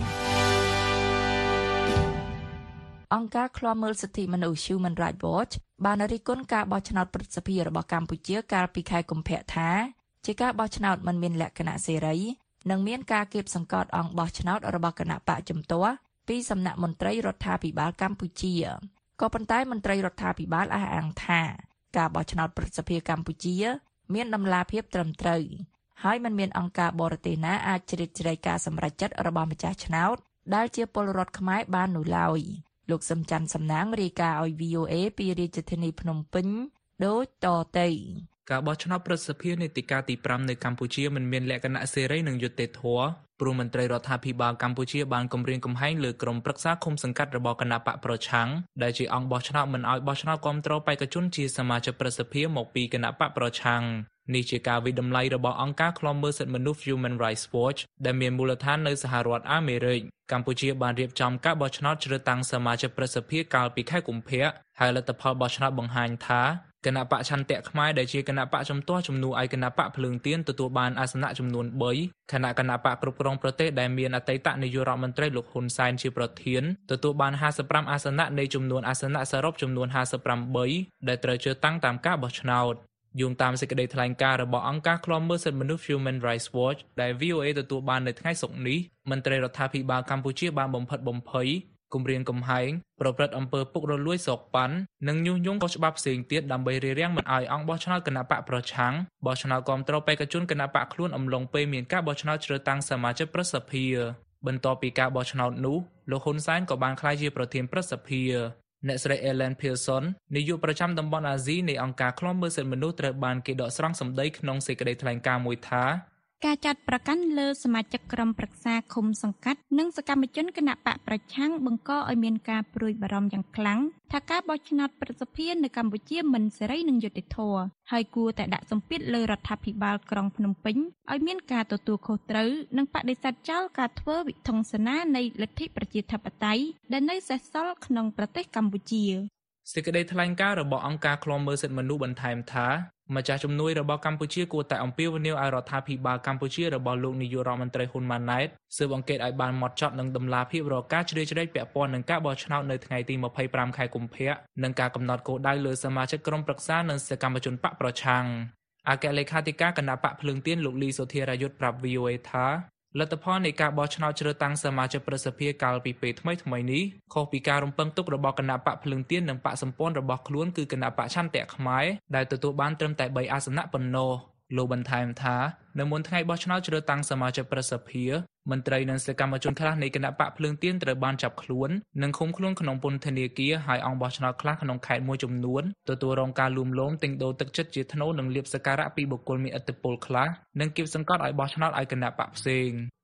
អង្គការឃ្លាំមើលសិទ្ធិមនុស្ស Human Rights Watch បានរិះគន់ការបោះឆ្នោតប្រសិទ្ធភាពរបស់កម្ពុជាកាលពីខែកុម្ភៈថាជាការបោះឆ្នោតមិនមានលក្ខណៈសេរីនិងមានការគាបសង្កត់អង្គបោះឆ្នោតរបស់គណៈបកជំទាស់ពីសំណាក់មន្ត្រីរដ្ឋាភិបាលកម្ពុជាក៏ប៉ុន្តែមន្ត្រីរដ្ឋាភិបាលអះអាងថាការបោះឆ្នោតប្រសិទ្ធភាពកម្ពុជាមានដំណាភាពត្រឹមត្រូវហើយមិនមានអង្គការបរទេសណាអាចជ្រៀតជ្រែកការសម្រេចចិត្តរបស់ម្ចាស់ឆ្នោតដែលជាពលរដ្ឋខ្មែរបាននោះឡើយលោកសំច័ន្ទសំណាងរាយការណ៍ឲ្យ វី អូ អេ ពីរាជធានីភ្នំពេញដូចតទៅការបោះឆ្នោតប្រសិទ្ធភាពនីតិកាលទីប្រាំនៅកម្ពុជាមិនមានលក្ខណៈសេរីនិងយុត្តិធម៌ព្រោះមន្ត្រីរដ្ឋាភិបាលកម្ពុជាបានគំរាមកំហែងលើក្រុមប្រឹក្សាឃុំសង្កាត់របស់គណៈបកប្រឆាំងដែលជាអង្គបោះឆ្នោតមិនឲ្យបោះឆ្នោតគាំទ្របេក្ខជនជាសមាជិកប្រសិទ្ធភាពមកពីគណៈបកប្រឆាំងនេះជាការវិតម្លៃរបស់អង្គការឃ្លាំមើលសិទ្ធិមនុស្ស Human Rights Watch ដែលមានមូលដ្ឋាននៅសហរដ្ឋអាមេរិកកម្ពុជាបានរៀបចំការបោះឆ្នោតជ្រើសតាំងសមាជិកប្រសិទ្ធភាពកាលពីខែកុម្ភៈហើយលទ្ធផលបោះឆ្នោតបង្ហាញថាគណៈបកឆន្ទៈខ្មែរដែលជាគណៈបកជំទាស់ជំនួសឲ្យគណៈបកភ្លើងទៀនទទួលបានអាសនៈចំនួនបីខណៈគណៈបកគ្រប់គ្រងប្រទេសដែលមានអតីតនាយករដ្ឋមន្ត្រីលោកហ៊ុនសែនជាប្រធានទទួលបានห้าสิบห้าអាសនៈនៃចំនួនអាសនៈសរុបចំនួនห้าสิบแปดដែលត្រូវជ្រើសតាំងតាមការបោះឆ្នោតយោងតាមសេចក្តីថ្លែងការណ៍របស់អង្គការឃ្លាំមើលសិទ្ធិមនុស្ស Human Rights Watch ដែល វី អូ អេ ទទួលបាននៅថ្ងៃសុក្រនេះមន្ត្រីរដ្ឋាភិបាលកម្ពុជាបានបំផិតបំភ័យគំរាមកំហែងប្រព្រឹត្តអំពើពុករលួយសោកប៉ាន់និងញុះញង់ខុសច្បាប់ផ្សេងទៀតដើម្បីរារាំងមិនឲ្យអង្គបោះឆ្នោតគណៈបកប្រឆាំងបោះឆ្នោតគាំទ្របេក្ខជនគណៈបកខ្លួនអំឡុងពេលមានការបោះឆ្នោតជ្រើសតាំងសមាជិកប្រសិទ្ធភាពបន្ទាប់ពីការបោះឆ្នោតនោះលោកហ៊ុនសែនក៏បានក្លាយជាប្រធានប្រសិទ្ធភាពអ្នកស្រី Ellen Pearson នាយកប្រចាំតំបន់អាស៊ីនៃអង្គការឃ្លាំមើលសិទ្ធិមនុស្សត្រូវបានគេដកស្រង់សម្ដីក្នុងសេចក្តីថ្លែងការណ៍មួយថាការចាត់ប្រកាន់លើសមាជិកក្រុមប្រឹក្សាឃុំសង្កាត់និងសកម្មជនគណៈបកប្រឆាំងបង្កឲ្យមានការព្រួយបារម្ភយ៉ាងខ្លាំងថាការបោះឆ្នោតប្រសិទ្ធភាពនៅកម្ពុជាមិនសេរីនិងយុត្តិធម៌ហើយគួរតែដាក់សម្ពាធលើរដ្ឋាភិបាលក្រុងភ្នំពេញឲ្យមានការទទួលខុសត្រូវនិងបដិសេធចោលការធ្វើវិធង្សនានៃលទ្ធិប្រជាធិបតេយ្យដែលនៅសេសសល់ក្នុងប្រទេសកម្ពុជាសេចក្តីថ្លែងការណ៍របស់អង្គការឃ្លាំមើលសិទ្ធិមនុស្សបន្ថែមថាម្ចាស់ជំនួយរបស់កម្ពុជាគួរតែអំពាវនាវឲ្យរដ្ឋាភិបាលកម្ពុជារបស់លោកនាយករដ្ឋមន្ត្រីហ៊ុនម៉ាណែតស៊ើបអង្កេតឲ្យបានហ្មត់ចត់និងតម្លាភាពរាល់ការជ្រៀតជ្រែកពាក់ព័ន្ធនឹងការបោះឆ្នោតនៅថ្ងៃទីម្ភៃប្រាំខែកុម្ភៈនិងការកំណត់គោលដៅលើសមាជិកក្រុមប្រឹក្សានិងសកម្មជនបកប្រឆាំងអគ្គលេខាធិការគណៈបកភ្លើងទៀនលោកលីសុធារាយុទ្ធប្រាប់ វី អូ អេ ថាលទ្ធផលនៃការបោះឆ្នោតជ្រើសតាំងសមាជិកប្រសិទ្ធភាពកាលពីពេលថ្មីៗនេះខុសពីការរំពឹងទុករបស់គណៈបកភ្លើងទៀននិងបកសម្ព័ន្ធរបស់ខ្លួនគឺគណៈបកឆន្ទៈខ្មែរដែលទទួលបានត្រឹមតែបីអាសនៈប៉ុណ្ណោះលោកបន្ថែមថានៅមុនថ្ងៃបោះឆ្នោតជ្រើសតាំងសមាជិកប្រសិទ្ធភាពមន្ត្រីនិងសកម្មជនខ្លះនៃគណៈបកភ្លើងទៀនត្រូវបានចាប់ខ្លួននិងឃុំខ្លួនក្នុងពន្ធនាគារហើយអង្គបោះឆ្នោតខ្លះក្នុងខេត្តមួយចំនួនទទួលរងការលួងលោមទិញដូរទឹកចិត្តជាថ្នូរនិងលាភសក្ការៈពីបុគ្គលមានឥទ្ធិពលខ្លះនិងគៀបសង្កត់ឲ្យបោះឆ្នោតឲ្យគណៈបកផ្សេង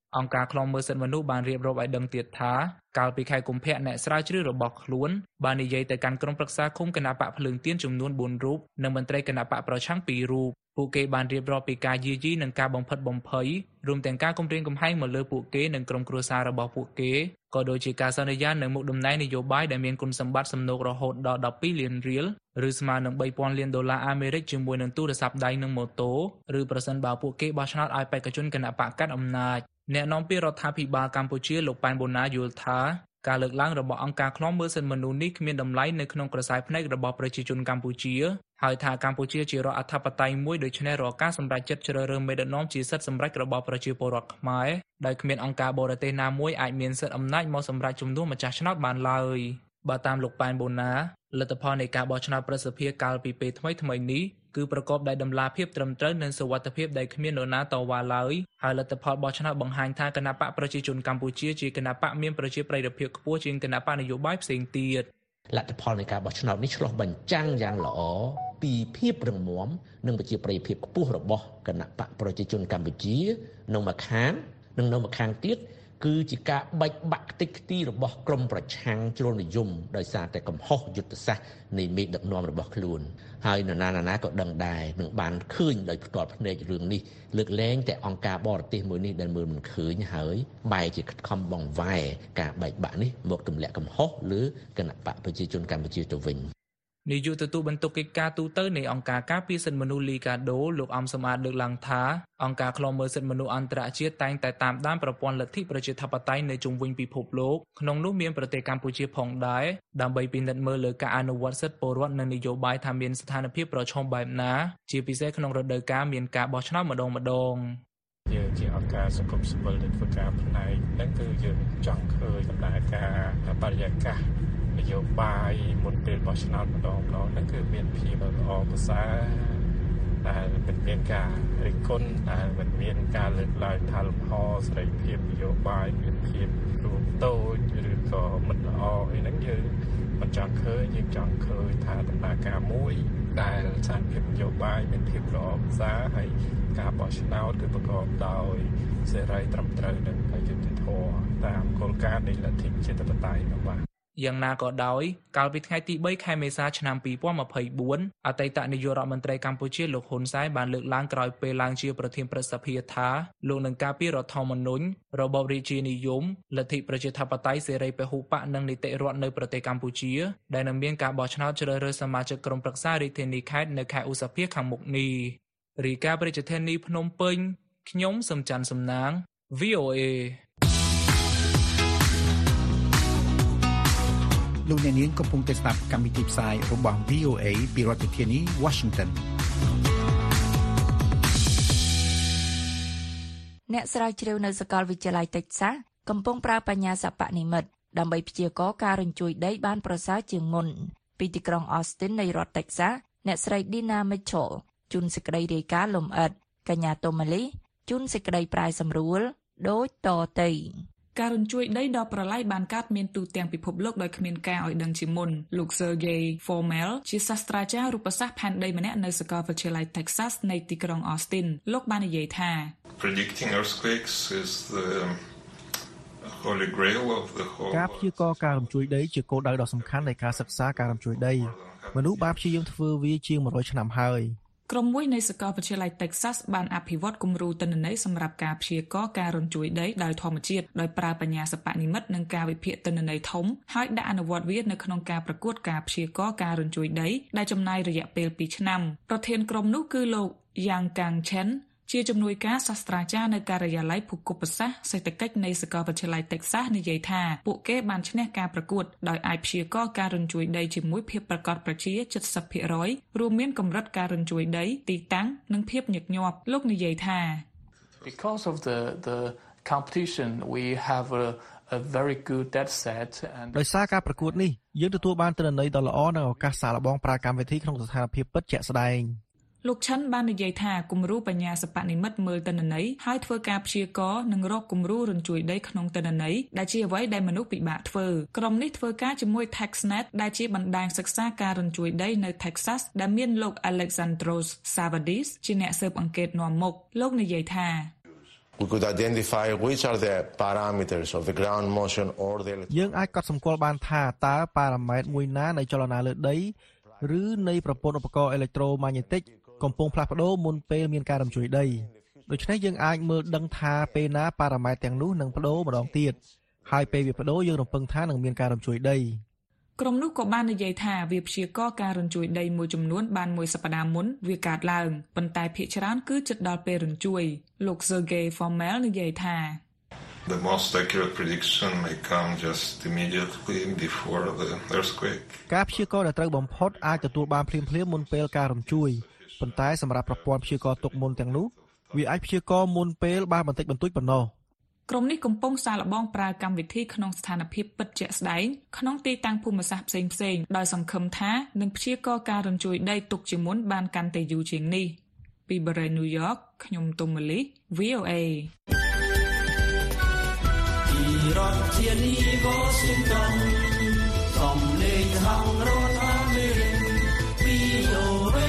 អង្គការឃ្លាំមើលសិទ្ធិមនុស្សបានរៀបរាប់ឲ្យដឹងទៀតថាកាលពីខែកុម្ភៈអ្នកស្រាវជ្រាវរបស់ខ្លួនបាននិយាយទៅកាន់ក្រុមប្រឹក្សាឃុំគណៈបកភ្លើងទៀនចំនួនបួនរូបនិងមន្ត្រីគណៈបកប្រឆាំងពីររូបពួកគេបានរៀបរាប់ពីការយាយីនិងការបំផិតបំភ័យរួមទាំងការគំរាមកំហែងមកលើពួកគេនិងក្រុមគ្រួសាររបស់ពួកគេក៏ដូចជាការសន្យានៅមុខតំណែងនយោបាយដែលមានគុណសម្បត្តិសំណូករហូតដល់ដប់ពីរលានរៀលឬស្មើនឹងបីពាន់លានដុល្លារអាមេរិកជាមួយនឹងទូរស័ព្ទដៃនិងម៉ូតូឬប្រសិនបើពួកគេបោះឆ្នោតឲ្យបេក្ខជនគណៈបកកាត់អំណាចអ្នកនាំពាក្យរដ្ឋាភិបាលកម្ពុជាលោកប៉ែនបូណាយល់ថាការលើកឡើងរបស់អង្គការឃ្លាំមើលសិទ្ធិមនុស្សនេះគ្មានតម្លៃនៅក្នុងក្រសែភ្នែករបស់ប្រជាជនកម្ពុជាហើយថាកម្ពុជាជារដ្ឋអធិបតេយ្យមួយដូច្នេះរាល់ការសម្រេចចិត្តជ្រើសរើសមេដឹកនាំជាសិទ្ធិសម្រេចរបស់ប្រជាពលរដ្ឋខ្មែរដោយគ្មានអង្គការបរទេសណាមួយអាចមានសិទ្ធិអំណាចមកសម្រេចជំនួសម្ចាស់ឆ្នោតបានឡើយបើតាមលោកប៉ែនបូណាលទ្ធផលនៃការបោះឆ្នោតប្រសិទ្ធភាពកាលពីពេលថ្មីថ្មីនេះគឺប្រកបដោយតម្លាភាពត្រឹមត្រូវនិងសុវត្ថិភាពដែលគ្មាននរណាតវ៉ាឡើយហើយលទ្ធផលបោះឆ្នោតបង្ហាញថាគណបកប្រជាជនកម្ពុជាជាគណបកមានប្រជាប្រិយភាពខ្ពស់ជាងគណបកនយោបាយផ្សេងទៀតលទ្ធផលនៃការបោះឆ្នោតនេះឆ្លុះបញ្ចាំងយ៉ាងល្អពីភាពរឹងមាំនិងប្រជាប្រិយភាពខ្ពស់របស់គណបកប្រជាជនកម្ពុជានៅមួយខាងនិងនៅមួយខាងទៀតគឺជាការបែកបាក់ខ្ទេចខ្ទីរបស់ក្រមប្រឆាំងជ្រុលនិយមដោយសារតែកំហុសយុទ្ធសាស្ត្រនៃមេដឹកនាំរបស់ខ្លួនហើយនរណាណាក៏ដឹងដែរនឹងបានឃើញដោយផ្ទាល់ភ្នែករឿងនេះលើកលែងតែអង្គការបរទេសមួយនេះដែលមើលមិនឃើញហើយបែរជាខិតខំបង្វែរការបែកបាក់នេះមកទម្លាក់កំហុសលើគណបកប្រជាជនកម្ពុជាទៅវិញនាយកទទួលបន្ទុកកិច្ចការទូតនៃអង្គការការពារសិទ្ធិមនុស្សលីកាដូលោកអំសំអាតលើកឡើងថាអង្គការឃ្លាំមើលសិទ្ធិមនុស្សអន្តរជាតិតែងតែតាមដានប្រព័ន្ធលទ្ធិប្រជាធិបតេយ្យនៅជុំវិញពិភពលោកក្នុងនោះមានប្រទេសកម្ពុជាផងដែរដើម្បីពិនិត្យមើលលើការអនុវត្តសិទ្ធិពលរដ្ឋនិងនយោបាយថាមានស្ថានភាពប្រឈមបែបណាជាពិសេសក្នុងរដូវកាលមានការបោះឆ្នោតម្ដងម្ដងយើងជាអង្គការសង្គមស៊ីវិលដែលធ្វើការផ្នែកហ្នឹងគឺយើងចង់ឃើញដំណើរការបរិយាកាសនយោបាយមុនពេលបោះឆ្នោតម្ដងម្ដងហ្នឹងគឺមានភាពល្អប្រសើរដែលមិនមានការរិះគន់ដែលមិនមានការលើកឡើងថាលំហសេរីភាពនយោបាយមានភាពរួមតូចឬក៏មិនល្អអីហ្នឹងយើងមិនចង់ឃើញយើងចង់ឃើញថាដំណើរការមួយដែលស្ថានភាពនយោបាយមានភាពល្អប្រសើរហើយការបោះឆ្នោតគឺប្រកបដោយសេរីត្រឹមត្រូវនិងយុត្តិធម៌តាមគោលការណ៍នៃលទ្ធិប្រជាធិបតេយ្យនោះបាទយ៉ាងណាក៏ដោយកាលពីថ្ងៃទីបីខែមេសាឆ្នាំពីរពាន់ម្ភៃបួនអតីតនាយករដ្ឋមន្ត្រីកម្ពុជាលោកហ៊ុនសែនបានលើកឡើងក្រោយពេលឡើងជាប្រធានព្រឹទ្ធសភាថាលោកនឹងការពាររដ្ឋធម្មនុញ្ញរបបរាជានិយមលទ្ធិប្រជាធិបតេយ្យសេរីពហុបកនិងនីតិរដ្ឋនៅប្រទេសកម្ពុជាដែលនឹងមានការបោះឆ្នោតជ្រើសរើសសមាជិកក្រុមប្រឹក្សារាជធានីខេត្តនៅខែឧសភាខាងមុខនេះរីកាប្រជាធានីភ្នំពេញខ្ញុំសំច័ន្ទសំណាង វី អូ เอលោកអ្នកនាងកំពុងតែស្ដាប់កម្មវិធីផ្សាយរបស់ វី អូ เอ ពីរដ្ឋធានី Washington អ្នកស្រាវជ្រាវនៅសាកលវិទ្យាល័យ Texas កំពុងប្រើបញ្ញាសិប្បនិម្មិតដើម្បីព្យាករណ៍ការរញ្ជួយដីបានប្រសើរជាងមុនពីទីក្រុង Austin នៃរដ្ឋ Texas អ្នកស្រី Dina Mitchell ជូនសេចក្តីរាយការណ៍លម្អិតកញ្ញាតូម៉ាលីជូនសេចក្តីប្រាយសម្រួលដូចតទៅការរញ្ជួយដីដ៏ប្រឡាយបានកើតមានទូទាំងពិភពលោកដោយគ្មានការឲ្យដឹងជាមុនលោក Sergey Formel ជាសាស្ត្រាចារ្យរូបសាស្ត្រផែនដីម្នាក់នៅសាកលវិទ្យាល័យ Texas នៃទីក្រុង Austin លោកបាននិយាយថា Predicting earthquakes is the holy grail of the whole ការព្យាករណ៍ការរញ្ជួយដីជាគោលដៅដ៏សំខាន់នៃការសិក្សាការរញ្ជួយដីមនុស្សបានព្យាយាមធ្វើវាជាងមួយរយឆ្នាំហើយក្រុមមួយនៃសាកលវិទ្យាល័យ Texas បានអភិវឌ្ឍគំរូទិន្នន័យសម្រាប់ការព្យាករណ៍ការរញ្ជួយដីដោយធម្មជាតិដោយប្រើបញ្ញាសិប្បនិម្មិតនិងការវិភាគទិន្នន័យធំហើយដាក់អនុវត្តវានៅក្នុងការប្រកួតការព្យាករណ៍ការរញ្ជួយដីដែលចំណាយរយៈពេលពីរឆ្នាំប្រធានក្រុមនោះគឺលោក Yang Kang Chen ជាជំនួយការសាស្ត្រាចារ្យនៅការិយាល័យភូមិសាស្ត្រសេដ្ឋកិច្ចនៃសាកលវិទ្យាល័យ Texas និយាយថាពួកគេបានឈ្នះការប្រកួតដោយអាចព្យាករណ៍ការរញ្ជួយដីជាមួយភាពប្រកបប្រជា เจ็ดสิบเปอร์เซ็นต์ រួមមានកម្រិតការរញ្ជួយដីទីតាំងនិងភាពញឹកញាប់លោកនិយាយថា Because of the the competition we have a a very good data set and ដោយសារការប្រកួតនេះយើងទទួលបានទិន្នន័យដ៏ល្អនិងឱកាសសាកល្បងប្រើកម្មវិធីក្នុងស្ថានភាពពិតជាក់ស្ដែងលោកឆាន់បាននិយាយថាគំរូបញ្ញាសិប្បនិម្មិតមើលទិន្នន័យហើយធ្វើការព្យាករណ៍និងរកគំរូរញ្ជួយដីក្នុងទិន្នន័យដែលជាអ្វីដែលមនុស្សពិបាកធ្វើក្រុមនេះធ្វើការជាមួយ TexNet ដែលជាបណ្ដាញសិក្សាការរញ្ជួយដីនៅ Texas ដែលមានលោក Alexandros Savadis ជាអ្នកស៊ើបអង្កេតនាំមុខលោកនិយាយថា We could identify which are the parameters of the ground motion or the យើងអាចកត់សម្គាល់បានថាតើប៉ារ៉ាម៉ែត្រមួយណានៃចលនាលើដីឬនៃប្រព័ន្ធឧបករណ៍អេឡិចត្រូម៉ាញេទិកកំពុងផ្លាស់ប្ដូរមុនពេលមានការរំញ្ជួយដីដូច្នេះយើងអាចមើលដឹងថាពេលណាប៉ារ៉ាម៉ែត្រទាំងនោះនឹងប្ដូរម្ដងទៀតហើយពេលវាប្ដូរយើងរំពឹងថានឹងមានការរំញ្ជួយដីក្រុមនោះក៏បាននិយាយថាវាព្យាករណ៍ការរញ្ជួយដីមួយចំនួនបានមួយសប្តាហ៍មុនវាកើតឡើងប៉ុន្តែភាគច្រើនគឺជិតដល់ពេលរញ្ជួយលោក Sergey Formel និយាយថា The most accurate prediction may come just immediately before the earthquake. ការព្យាករណ៍ដែលត្រូវបំផុតអាចទទួលបានភ្លាមៗមុនពេលការរញ្ជួយប៉ុន្តែសម្រាប់ប្រព័ន្ធព្យាករណ៍ទុកមុនទាំងនោះវាអាចព្យាករណ៍មុនពេលបានបន្តិចបន្តួចប៉ុណ្ណោះក្រុមនេះកំពុងសាកល្បងប្រើកម្មវិធីក្នុងស្ថានភាពពិតជាក់ស្ដែងក្នុងទីតាំងភូមិសាស្ត្រផ្សេងៗដោយសង្ឃឹមថានឹងព្យាករណ៍ការរញ្ជួយដីទុកជាមុនបានកាន់តែយូរជាងនេះពីបរិយា New York ខ្ញុំទុំម៉ាលី V O A ពីរដ្ឋធានី Washington សំឡេងខាងរដ្ឋអាមេរិក V O A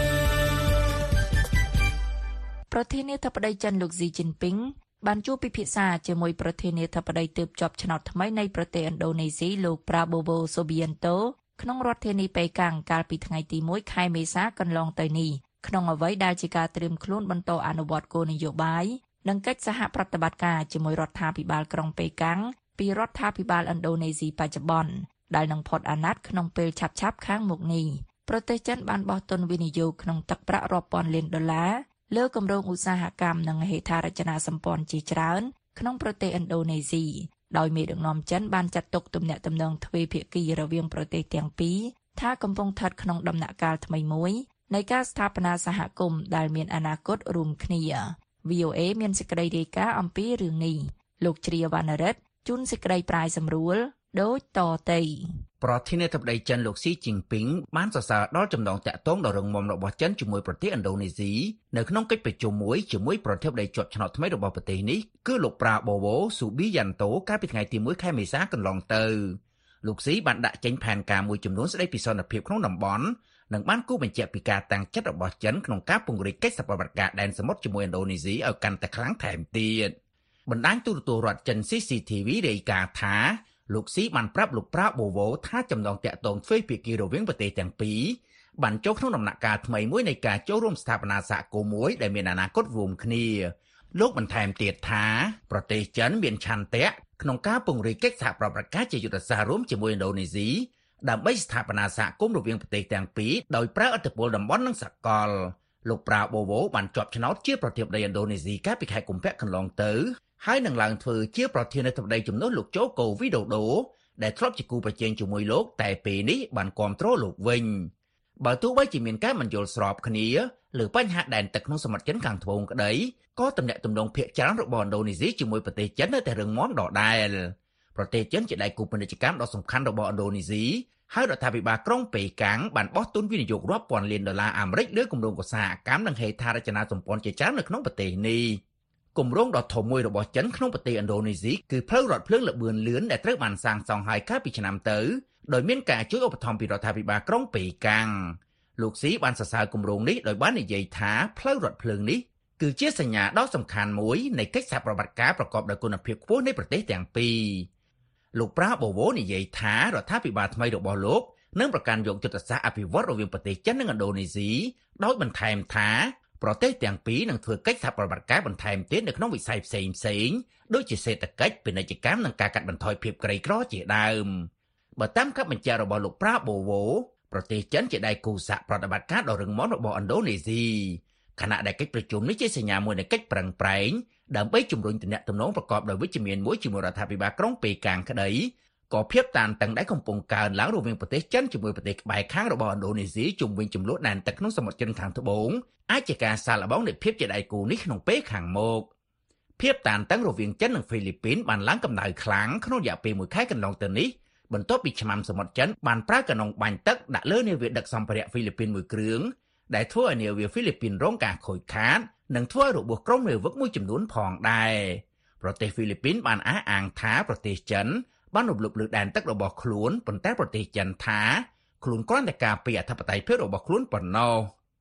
ប្រធានាធិបតីចិនលោក Xi Jinpingបានជួបពិភាក្សាជាមួយប្រធានាធិបតីទើបជាប់ឆ្នោតថ្មីនៃប្រទេសឥណ្ឌូនេស៊ីលោក Prabowo Subianto ក្នុងរដ្ឋធានីប៉េកាំងកាលពីថ្ងៃទីមួយខែមេសាកន្លងទៅនេះក្នុងអ្វីដែលជាការត្រៀមខ្លួនបន្តអនុវត្តគោលនយោបាយនិងកិច្ចសហប្រតិបត្តិការជាមួយរដ្ឋាភិបាលក្រុងប៉េកាំងពីរដ្ឋាភិបាលឥណ្ឌូនេស៊ីបច្ចុប្បន្នដែលនឹងផុតអាណត្តិក្នុងពេលឆាប់ៗខាងមុខនេះប្រទេសចិនបានបោះទុនវិនិយោគក្នុងទឹកប្រាក់រាប់ពាន់លានដុល្លារលើគម្រោងឧស្សាហកម្មនិងហេដ្ឋារចនាសម្ព័ន្ធជាច្រើនក្នុងប្រទេសឥណ្ឌូនេស៊ីដោយមេដឹកនាំចិនបានចាត់ទុកទំនាក់ទំនងទ្វេភាគីរវាងប្រទេសទាំងពីរថាកំពុងស្ថិតក្នុងដំណាក់កាលថ្មីមួយនៃការស្ថាបនាសហគមន៍ដែលមានអនាគតរួមគ្នា V O A មានសេចក្តីរាយការណ៍អំពីរឿងនេះលោកជ្រាវណ្ណរិទ្ធជួនសេចក្តីប្រាយសម្រួលដូចតទៅប្រធានាធិបតីចិនលោកស៊ីជីនពីងបានសរសើរដល់ចំណងតាក់ទងដ៏រឹងមាំរបស់ចិនជាមួយប្រទេសឥណ្ឌូនេស៊ីនៅក្នុងកិច្ចប្រជុំមួយជាមួយប្រធានាធិបតីជាប់ឆ្នោតថ្មីរបស់ប្រទេសនេះគឺលោក Prabowo Subianto កាលពីថ្ងៃទីមួយខែមេសាកន្លងទៅលោកស៊ីបានដាក់ចេញផែនការមួយចំនួនស្តីពីសន្តិភាពក្នុងតំបន់និងបានគូបញ្ជាក់ពីការតាំងចិត្តរបស់ចិនក្នុងការពង្រីកកិច្ចសហប្រតិបត្តិការដែនសមុទ្រជាមួយឥណ្ឌូនេស៊ីឲ្យកាន់តែខ្លាំងថែមទៀតបណ្ដាញទូរទស្សន៍រដ្ឋចិន C C T V រាយការណ៍ថាលោកស៊ីបានប្រាប់លោក Prabowo ថាចំណងតាក់ទងទ្វេភាគីរវាងប្រទេសទាំងពីរបានចូលក្នុងដំណាក់កាលថ្មីមួយនៃការចូលរួមស្ថាបនាសហគមន៍មួយដែលមានអនាគតរួមគ្នាលោកបន្ថែមទៀតថាប្រទេសចិនមានឆន្ទៈក្នុងការពង្រីកកិច្ចសហប្រតិបត្តិការជាយុទ្ធសាស្ត្ររួមជាមួយឥណ្ឌូនេស៊ីដើម្បីស្ថាបនាសហគមន៍រវាងប្រទេសទាំងពីរដោយប្រើឥទ្ធិពលតំបន់និងសកលលោក Prabowo បានជាប់ឆ្នោតជាប្រធានាធិបតីឥណ្ឌូនេស៊ីកាលពីខែកុម្ភៈកន្លងទៅហើយនឹងឡើងធ្វើជាប្រធានាធិបតីជំនួសលោកជូកូវីដូដូដែលធ្លាប់ជាគូប្រជែងជាមួយលោកតែពេលនេះបានគាំទ្រលោកវិញបើទោះបីជាមានការមិនយល់ស្របគ្នាលើបញ្ហាដែនទឹកក្នុងសមុទ្រចិនខាងត្បូងក្តីក៏ទំនាក់ទំនងភាគច្រើនរបស់ឥណ្ឌូនេស៊ីជាមួយប្រទេសចិននៅតែរឹងមាំដដែលប្រទេសចិនជាដៃគូពាណិជ្ជកម្មដ៏សំខាន់របស់ឥណ្ឌូនេស៊ីហើយរដ្ឋាភិបាលក្រុងប៉េកាំងបានបោះទុនវិនិយោគរាប់ពាន់លានដុល្លារអាមេរិកលើគម្រោងឧស្សាហកម្មនិងហេដ្ឋារចនាសម្ព័ន្ធជាច្រើននៅក្នុងប្រទេសនេះគម្រោងដ៏ធំមួយរបស់ចិនក្នុងប្រទេសឥណ្ឌូនេស៊ីគឺផ្លូវរថភ្លើងល្បឿនលឿនដែលត្រូវបានសាងសង់ហើយកាលពីឆ្នាំទៅដោយមានការជួយឧបត្ថម្ភពីរដ្ឋាភិបាលក្រុងប៉េកាំងលោកស៊ីបានសរសើរគម្រោងនេះដោយបាននិយាយថាផ្លូវរថភ្លើងនេះគឺជាសញ្ញាដ៏សំខាន់មួយនៃកិច្ចសហប្រតិបត្តិការប្រកបដោយគុណភាពខ្ពស់នៃប្រទេសទាំងពីរលោក Prabowo និយាយថារដ្ឋាភិបាលថ្មីរបស់លោកនឹងប្រកាន់យកយុទ្ធសាស្ត្រអភិវឌ្ឍរវាងប្រទេសចិននិងឥណ្ឌូនេស៊ីដោយបន្ថែមថាប្រទេសទាំងពីរនឹងធ្វើកិច្ចសហប្រតិបត្តិការបន្ថែមទៀតនៅក្នុងវិស័យផ្សេងផ្សេងដូចជាសេដ្ឋកិច្ចពាណិជ្ជកម្មនិងការកាត់បន្ថយភាពក្រីក្រជាដើមបើតាមការបញ្ជាក់របស់លោក Prabowo ប្រទេសចិនជាដៃគូសហប្រតិបត្តិការដ៏រឹងមាំរបស់ឥណ្ឌូនេស៊ីខណៈដែលកិច្ចប្រជុំនេះជាសញ្ញាមួយនៃកិច្ចប្រឹងប្រែងដើម្បីជំរុញទំនាក់ទំនងប្រកបដោយវិជ្ជមានមួយជាមួយរដ្ឋាភិបាលក្រុងប៉េកាំងក្តីក៏ភាពតានតឹងដែលកំពុងកើនឡើងរវាងប្រទេសចិនជាមួយប្រទេសក្បែរខាងរបស់ឥណ្ឌូនេស៊ីជុំវិញចំនួនដែនទឹកក្នុងសមុទ្រចិនខាងត្បូងអាចជាការសាកល្បងនៃភាពជាដៃគូនេះក្នុងពេលខាងមុខភាពតានតឹងរវាងចិននិងហ្វីលីពីនបានឡើងកម្ដៅខ្លាំងក្នុងរយៈពេលមួយខែកន្លងទៅនេះបន្ទាប់ពីឆ្មាំសមុទ្រចិនបានប្រើកាណុងបាញ់ទឹកដាក់លើនាវាដឹកសម្ភារៈហ្វីលីពីនមួយគ្រឿងដែលធ្វើឲ្យនាវាហ្វីលីពីនរងការខូចខាតនិងធ្វើឲ្យរបួសក្រុមនាវិកមួយចំនួនផងដែរប្រទេសហ្វីលីពីនបានអះអាងថាប្រទេសចិនបានរំលោភលើដែនទឹករបស់ខ្លួនប៉ុន្តែប្រទេសចិនថាខ្លួនគ្រាន់តែការពារអធិបតេយ្យភាពរបស់ខ្លួនប៉ុណ្ណោះ ប្រ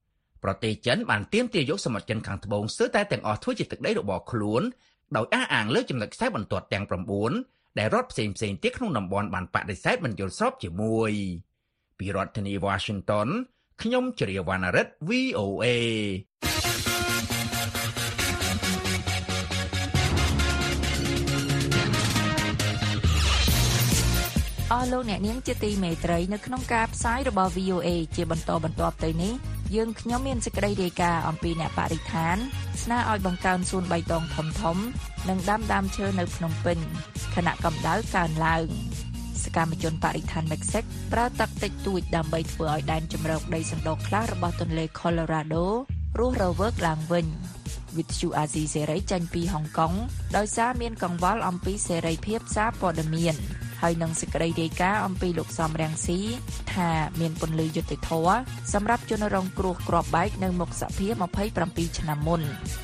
ប្រទេសចិនបានទាមទារយកសមុទ្រចិនខាងត្បូងស្ទើរតែទាំងអស់ធ្វើជាទឹកដីរបស់ខ្លួនដោយអះអាងលើចំណុចខ្សែបន្ទាត់ទាំង៩ដែលរដ្ឋផ្សេងៗទៀតក្នុងតំបន់បានបដិសេធមិនយល់ស្របជាមួយពីរដ្ឋធានី Washington ខ្ញុំជ្រាវវណ្ណរិទ្ធ វី អូ เอអស់លោកអ្នកនាងជាទីមេត្រីនៅក្នុងការផ្សាយរបស់ វី អូ เอ ជាបន្តបន្ទាប់ទៅនេះយើងខ្ញុំមានសេចក្តីរាយការណ៍អំពីអ្នកបរិស្ថានស្នើឲ្យបង្កើនសួនបៃតងធំធំនិងដាំដើមឈើនៅភ្នំពេញខណៈកម្ដៅកើនឡើងសកម្មជនបរិស្ថានមិចស៊ិកប្រើទឹកតិចតួចដើម្បីធ្វើឲ្យដែនជម្រកដីសណ្ដូកខ្លះរបស់ទន្លេ Colorado រស់រវើកឡើងវិញវិទ្យុអាស៊ីសេរីចេញពីហុងកុងដោយសារមានកង្វល់អំពីសេរីភាពសារព័ត៌មានហើយនឹងសេចក្តីរាយការណ៍អំពីលោកសំរងស៊ីថាមានពន្លឺយុត្តិធម៌សម្រាប់ជនរងគ្រោះគ្រាប់បែកនៅមុខសភាម្ភៃ៧ឆ្នាំមុន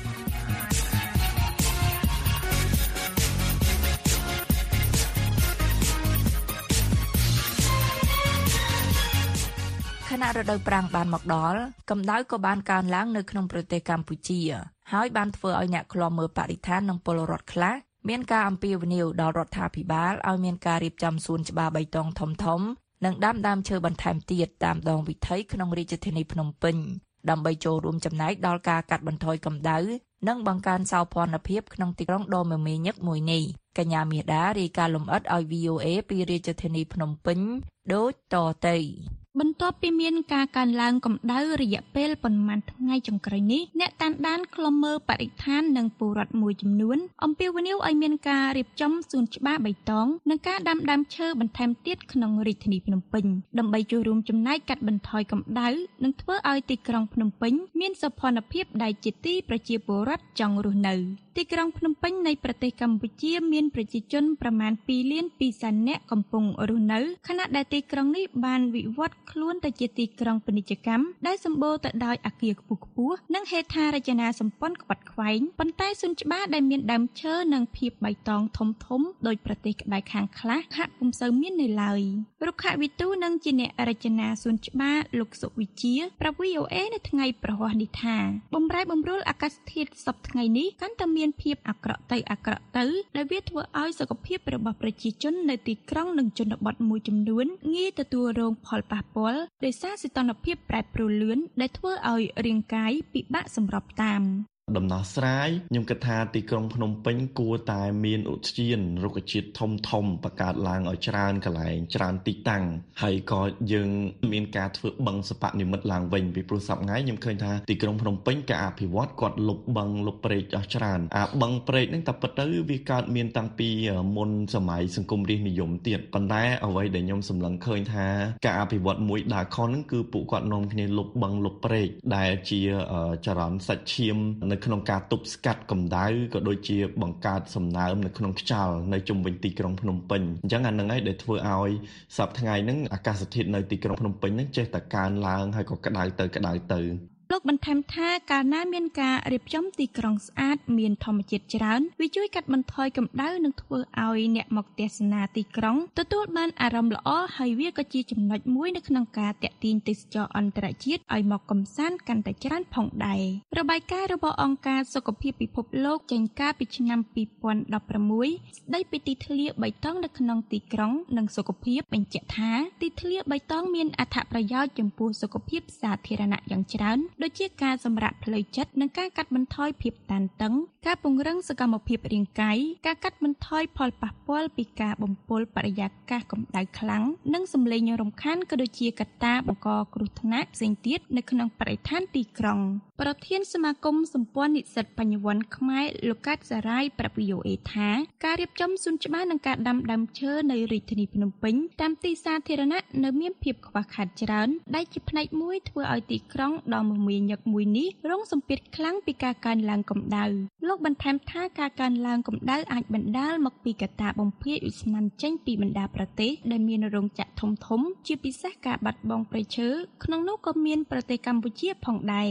ខណៈរដូវប្រាំងបានមកដល់កម្ដៅក៏បានកើនឡើងនៅក្នុងប្រទេសកម្ពុជាហើយបានធ្វើឲ្យអ្នកឃ្លាំមើលបរិស្ថាននិងពលរដ្ឋខ្លះមានការអំពាវនាវដល់រដ្ឋាភិបាលឲ្យមានការរៀបចំសួនច្បារបៃតងធំធំនិងដាំដើមឈើបន្ថែមទៀតតាមដងវិថីក្នុងរាជធានីភ្នំពេញដើម្បីចូលរួមចំណែកដល់ការកាត់បន្ថយកម្ដៅនិងបង្កើនសោភ័ណភាពក្នុងទីក្រុងដ៏មមាញឹកមួយនេះកញ្ញាមាសដារាយការណ៍លម្អិតឲ្យ វី អូ เอ ពីរាជធានីភ្នំពេញដូចតទៅបន្ទាប់ពីមានការកើនឡើងកម្ដៅរយៈពេលប៉ុន្មានថ្ងៃចុងក្រោយនេះអ្នកតាមដានឃ្លាំមើលបរិស្ថាននិងពលរដ្ឋមួយចំនួនអំពាវនាវឲ្យមានការរៀបចំសួនច្បារបៃតងនិងការដាំដើមឈើបន្ថែមទៀតក្នុងរាជធានីភ្នំពេញដើម្បីចូលរួមចំណែកកាត់បន្ថយកម្ដៅនិងធ្វើឲ្យទីក្រុងភ្នំពេញមានសោភ័ណភាពដែលជាទីប្រជាពលរដ្ឋចង់រស់នៅទីក្រុងភ្នំពេញនៃប្រទេសកម្ពុជាមានប្រជាជនប្រមាណពីរលានពីរសែននាក់កំពុងរស់នៅខណៈដែលទីក្រុងនេះបានវិវត្តខ្លួនទៅជាទីក្រុងពាណិជ្ជកម្មដែលសម្បូរទៅដោយអគារខ្ពស់ៗនិងហេដ្ឋារចនាសម្ព័ន្ធខ្វាត់ខ្វែងប៉ុន្តែសួនច្បារដែលមានដើមឈើនិងភាពបៃតងធំធំដោយប្រទេសក្បែរខាងខ្លះហាក់ពុំសូវមាននៅឡើយរុក្ខវិទូនិងជាអ្នករចនាសួនច្បារលោកសុវិជាប្រាប់ វី អូ เอ នៅថ្ងៃប្រហ័សនេះថាបំរែបំរួលអាកាសធាតុសប្តាហ៍ថ្ងៃនេះកាន់តែមានភាពអាក្រក់ទៅអាក្រក់ទៅដែលវាធ្វើឲ្យសុខភាពរបស់ប្រជាជននៅទីក្រុងនិងជនបទមួយចំនួនងាយទទួលរងផលប៉ះពាល់ដោយសារសីតុណ្ហភាពប្រែប្រួលលឿនដែលធ្វើឲ្យរាងកាយពិបាកសម្របតាមដំណោះស្រាយខ្ញុំគិតថាទីក្រុងភ្នំពេញគួរតែមានឧទ្យានរុក្ខជាតិធំធំបង្កើតឡើងឲ្យច្រើនកន្លែងច្រើនទីតាំងហើយក៏យើងមានការធ្វើបឹងសពនិមិត្តឡើងវិញពីព្រោះសប្តាហ៍ថ្ងៃខ្ញុំឃើញថាទីក្រុងភ្នំពេញការអភិវឌ្ឍគាត់លុបបឹងលុបព្រែកអស់ច្រើនអាបឹងព្រែកហ្នឹងតែពិតទៅវាកើតមានតាំងពីមុនសម័យសង្គមរាស្ត្រនិយមទៀតប៉ុន្តែអ្វីដែលខ្ញុំសម្លឹងឃើញថាការអភិវឌ្ឍមួយដើរខុសហ្នឹងគឺពួកគាត់នាំគ្នាលុបបឹងលុបព្រែកដែលជាចរន្តសាច់ឈាមនៅក្នុងការទប់ស្កាត់កម្ដៅក៏ដូចជាបង្កើតសំណើមនៅក្នុងខ្យល់នៅជុំវិញទីក្រុងភ្នំពេញអញ្ចឹងអានឹងឯងដែលធ្វើឲ្យសប្តាហ៍ថ្ងៃហ្នឹងអាកាសធាតុនៅទីក្រុងភ្នំពេញហ្នឹងចេះតែកើនឡើងហើយក៏ក្តៅទៅក្តៅទៅលោកបន្ថែមថាកាលណាមានការរៀបចំទីក្រុងស្អាតមានធម្មជាតិច្រើនវាជួយកាត់បន្ថយកម្ដៅនិងធ្វើឲ្យអ្នកមកទស្សនាទីក្រុងទទួលបានអារម្មណ៍ល្អហើយវាក៏ជាចំណុចមួយនៅក្នុងការទាក់ទាញទេសចរអន្តរជាតិឲ្យមកកម្សាន្តកាន់តែច្រើនផងដែររបាយការណ៍របស់អង្គការសុខភាពពិភពលោកចេញកាលពីឆ្នាំពីរពាន់ដប់ប្រាំមួយស្ដីពីទីធ្លាបៃតងនៅក្នុងទីក្រុងនិងសុខភាពបញ្ជាក់ថាទីធ្លាបៃតងមានអត្ថប្រយោជន៍ចំពោះសុខភាពសាធារណៈយ៉ាងច្រើនដូចជាការសម្រាកផ្លូវចិត្តនិងការកាត់បន្ថយភាពតានតឹងការពង្រឹងសកម្មភាពរាងកាយការកាត់បន្ថយផលប៉ះពាល់ពីការបំពុលបរិយាកាសកម្ដៅខ្លាំងនិងសម្លេងរំខានក៏ដូចជាកត្តាបង្កគ្រោះថ្នាក់ផ្សេងទៀតនៅក្នុងបរិស្ថានទីក្រុងប្រធានសមាគមសម្ព័ន្ធនិស្សិតបញ្ញវន្តខ្មែរលោកកាត់សារាយប្រាប់ វី អូ เอ ថាការរៀបចំសួនច្បារនិងការដាំដើមឈើនៅរាជធានីភ្នំពេញតាមទីសាធារណៈនៅមានភាពខ្វះខាតច្រើនដែលជាផ្នែកមួយធ្វើឲ្យទីក្រុងដ៏មមាញឹកមួយនេះរងសម្ពាធខ្លាំងពីការកើនឡើងកម្ដៅលោកបន្ថែមថាការកើនឡើងកម្ដៅអាចបណ្ដាលមកពីកត្តាបំភាយឧស្ម័នចេញពីបណ្ដាប្រទេសដែលមានរោងចក្រធំធំជាពិសេសការបាត់បង់ព្រៃឈើក្នុងនោះក៏មានប្រទេសកម្ពុជាផងដែរ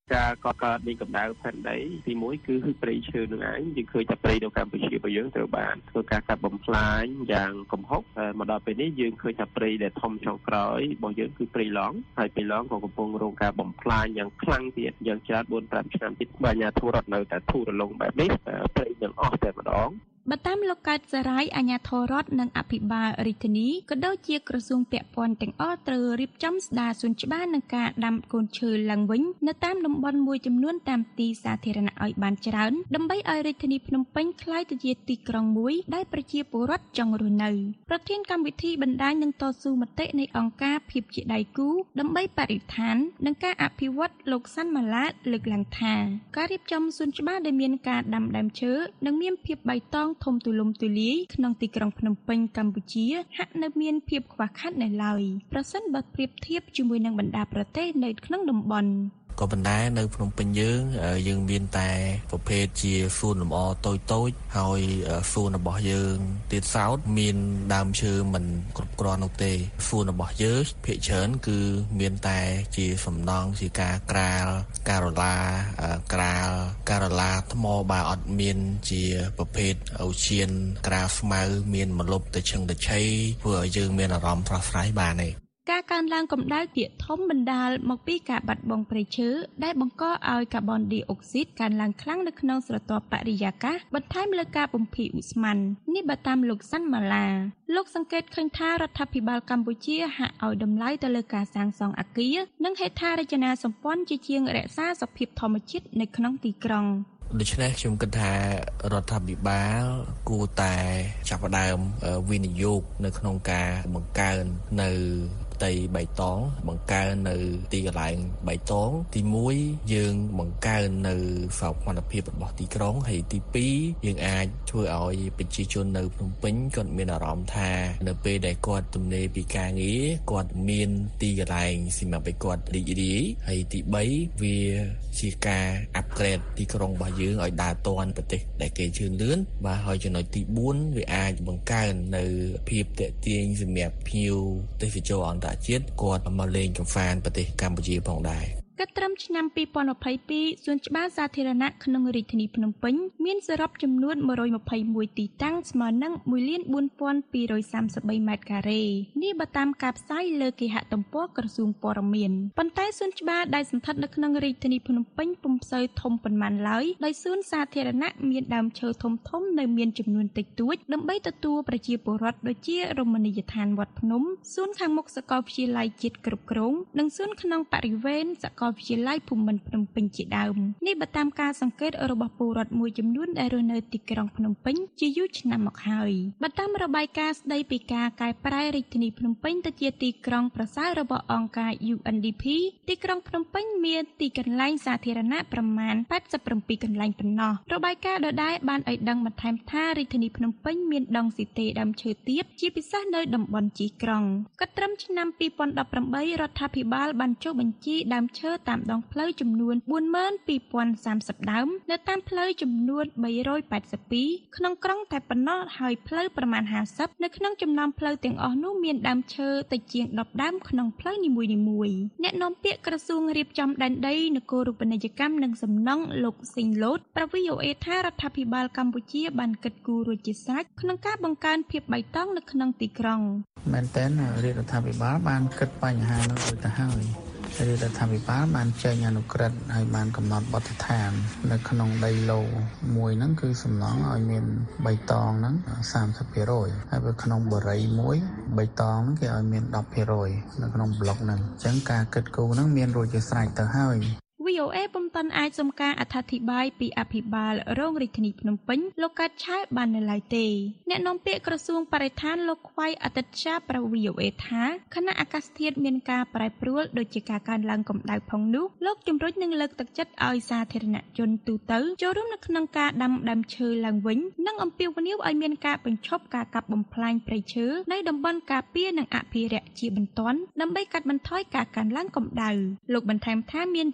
ការកកើតនៃកម្ដៅផែនដីទីមួយគឺព្រៃឈើនឹងឯងយើងឃើញថាព្រៃនៅកម្ពុជារបស់យើងត្រូវបានធ្វើការកាប់បំផ្លាញយ៉ាងគំហុកមកដល់ពេលនេះយើងឃើញថាព្រៃដែលធំចុងក្រោយរបស់យើងគឺព្រៃឡង់ហើយព្រៃឡង់ក៏កំពុងរងការបំផ្លាញយ៉ាងខ្លាំងទៀតយ៉ាងច្រើន bốn năm ឆ្នាំទៀតបើអាជ្ញាធររដ្ឋនៅតែធូររលុងបែបនេះព្រៃនឹងអស់តែម្ដងបើតាមលោកកើតសរាយអាជ្ញាធររដ្ឋនិងអភិបាលរាជធានីក៏ដូចជាក្រសួងពាក់ព័ន្ធទាំងអស់ត្រូវរៀបចំស្ដារសួនច្បារនិងការដាំកូនឈើឡើងវិញនៅតាមតំបន់មួយចំនួនតាមទីសាធារណៈឲ្យបានច្រើនដើម្បីឲ្យរាជធានីភ្នំពេញក្លាយទៅជាទីក្រុងមួយដែលប្រជាពលរដ្ឋចង់រស់នៅប្រធានកម្មវិធីបណ្ដាញនិងតស៊ូមតិនៃអង្គការភាពជាដៃគូដើម្បីបរិស្ថាននិងការអភិវឌ្ឍលោកសាន់ម៉ាឡាលើកឡើងថាការរៀបចំសួនច្បារដែលមានការដាំដើមឈើនិងមានភាពបៃតងធំទូលំទូលាយក្នុងទីក្រុងភ្នំពេញកម្ពុជាហាក់នៅមានភាពខ្វះខាតនៅឡើយប្រសិនបើប្រៀបធៀបជាមួយនឹងបណ្ដាប្រទេសនៅក្នុងតំបន់ក៏ប៉ុន្តែនៅភ្នំពេញយើងយើងមានតែប្រភេទជាសួនលម្អតូចតូចហើយសួនរបស់យើងទៀតសោតមានដើមឈើមិនគ្រប់គ្រាន់នោះទេសួនរបស់យើងភាគច្រើនគឺមានតែជាសំណង់ជាការក្រាលការឡាក្រាលការឡាថ្មបើអត់មានជាប្រភេទអូសៀនក្រាលស្មៅមានម្លប់ទៅឈឹងទៅឆៃធ្វើឲ្យយើងមានអារម្មណ៍ស្រស់ស្រាយបានទេការកើនឡើងកម្ដៅភាគធំបណ្ដាលមកពីការបាត់បង់ព្រៃឈើដែលបង្កឲ្យកាបូនឌីអុកស៊ីតកើនឡើងខ្លាំងនៅក្នុងស្រទាប់បរិយាកាសបន្ថែមលើការបំភាយឧស្ម័ននេះបើតាមលោកសាន់ម៉ាឡាលោកសង្កេតឃើញថារដ្ឋាភិបាលកម្ពុជាហាក់ឲ្យតម្លៃទៅលើការសាងសង់អគារនិងហេដ្ឋារចនាសម្ព័ន្ធជាជាងរក្សាសភាពធម្មជាតិនៅក្នុងទីក្រុងដូច្នេះខ្ញុំគិតថារដ្ឋាភិបាលគួរតែចាប់ផ្ដើមវិនិយោគនៅក្នុងការបង្កើននៅទីបៃតងបង្កើននៅទីកន្លែងបៃតងទីមួយយើងបង្កើននៅសោភ័ណភាពរបស់ទីក្រុងហើយទីពីរយើងអាចធ្វើឲ្យប្រជាជននៅភ្នំពេញគាត់មានអារម្មណ៍ថានៅពេលដែលគាត់ទំនេរពីការងារគាត់មានទីកន្លែងសម្រាប់ឲ្យគាត់រីករាយហើយទីបីវាជាការអាប់ក្រេតទីក្រុងរបស់យើងឲ្យដើរទាន់ប្រទេសដែលគេជឿនលឿនបាទហើយចំណុចទីបួនវាអាចបង្កើននៅភាពទាក់ទាញសម្រាប់ភ្ញៀវទេសចរអន្តរជាតិគាត់មកលេងកំសាន្តប្រទេសកម្ពុជាផងដែរគិតត្រឹមឆ្នាំពីរពាន់ម្ភៃពីរសួនច្បារសាធារណៈក្នុងរាជធានីភ្នំពេញមានសរុបចំនួនmột trăm hai mươi mốtទីតាំងស្មើនឹងមួយលានបួនពាន់ពីររយសាមសិបបីម៉ែត្រការ៉េនេះបើតាមការផ្សាយលើគេហទំព័រក្រសួងព័ត៌មានប៉ុន្តែសួនច្បារដែលស្ថិតនៅក្នុងរាជធានីភ្នំពេញពុំសូវធំប៉ុន្មានឡើយដោយសួនសាធារណៈមានដើមឈើធំធំនៅមានចំនួនតិចតួចដើម្បីទទួលប្រជាពលរដ្ឋដូចជារមណីយដ្ឋានវត្តភ្នំសួនខាងមុខសាកលវិទ្យាល័យជាតិគ្រប់គ្រងនិងសួនក្នុងបរិវេណសាកលវិទ្យាល័យភូមិន្ទភ្នំពេញជាដើមនេះបើតាមការសង្កេតរបស់ពលរដ្ឋមួយចំនួនដែលរស់នៅទីក្រុងភ្នំពេញជាយូរឆ្នាំមកហើយបើតាមរបាយការណ៍ស្ដីពីការកែប្រែរាជធានីភ្នំពេញទៅជាទីក្រុងប្រសើររបស់អង្គការ U N D P ទីក្រុងភ្នំពេញមានទីកន្លែងសាធារណៈប្រមាណแปดสิบเจ็ดកន្លែងប៉ុណ្ណោះរបាយការណ៍ដដែលបានឲ្យដឹងបន្ថែមថារាជធានីភ្នំពេញមានដងស៊ីតេដើមឈើទាបជាពិសេសនៅតំបន់ជីក្រុងក៏ត្រឹមឆ្នាំពីរពាន់ដប់ប្រាំបីរដ្ឋាភិបាលបានចុះបញ្ជីដើមឈើតាមដងផ្លូវចំនួនបួនម៉ឺនពីរពាន់សាមសិបដើមនៅតាមផ្លូវចំនួនបីរយแปดสิบពីរក្នុងក្រុងតែប៉ុណ្ណោះហើយផ្លូវប្រមាណห้าสิบនៅក្នុងចំណោមផ្លូវទាំងអស់នោះមានដើមឈើទៅជាងដប់ដើមក្នុងផ្លូវនីមួយៗអ្នកនាំពាក្យក្រសួងរៀបចំដែនដីនគររូបនីយកម្មនិងសំណង់លោកស៊ីងឡូតប្រវីអូអេថារដ្ឋាភិបាលកម្ពុជាបានគិតគូររួចជាស្រេចក្នុងការបង្កើនភាពបៃតងនៅក្នុងទីក្រុងមែនតើរាជរដ្ឋាភិបាលបានគិតបញ្ហានោះរួចទៅហើយរាជរដ្ឋាភិបាលបានចេញអនុក្រឹត្យឲ្យបានកំណត់បទដ្ឋាននៅក្នុងដីឡូមួយហ្នឹងគឺសំណង់ឲ្យមានបៃតងហ្នឹងសាមសិបភាគរយហើយនៅក្នុងបរិយាមួយបៃតងហ្នឹងគេឲ្យមានដប់ភាគរយនៅក្នុងប្លុកហ្នឹងអញ្ចឹងការគិតគូរហ្នឹងមានរួចជាស្រេចទៅហើយវីអូអេ ពុំទាន់អាចសុំការអត្ថាធិប្បាយពីអភិបាលរងរាជធានីភ្នំពេញលោកកើតឆាយបាននៅឡើយទេអ្នកនាំពាក្យក្រសួងបរិស្ថានលោកខ្វៃអតិតជាប្រវីអូអេថាខណៈអាកាសធាតុមានការប្រែប្រួលដូចជាការកើនឡើងកម្ដៅផងនោះលោកជំរុញនឹងលើកទឹកចិត្តឲ្យសាធារណជនទូទៅចូលរួមនៅក្នុងការដាំដើមឈើឡើងវិញនិងអំពាវនាវឲ្យមានការបញ្ឈប់ការកាប់បំផ្លាញព្រៃឈើនៅតំបន់ការពារនិងអភិរក្សជាបន្ទាន់ដើម្បីកាត់បន្ថយការកើនឡើងកម្ដៅលោកបន្ថែមថាមានតែការ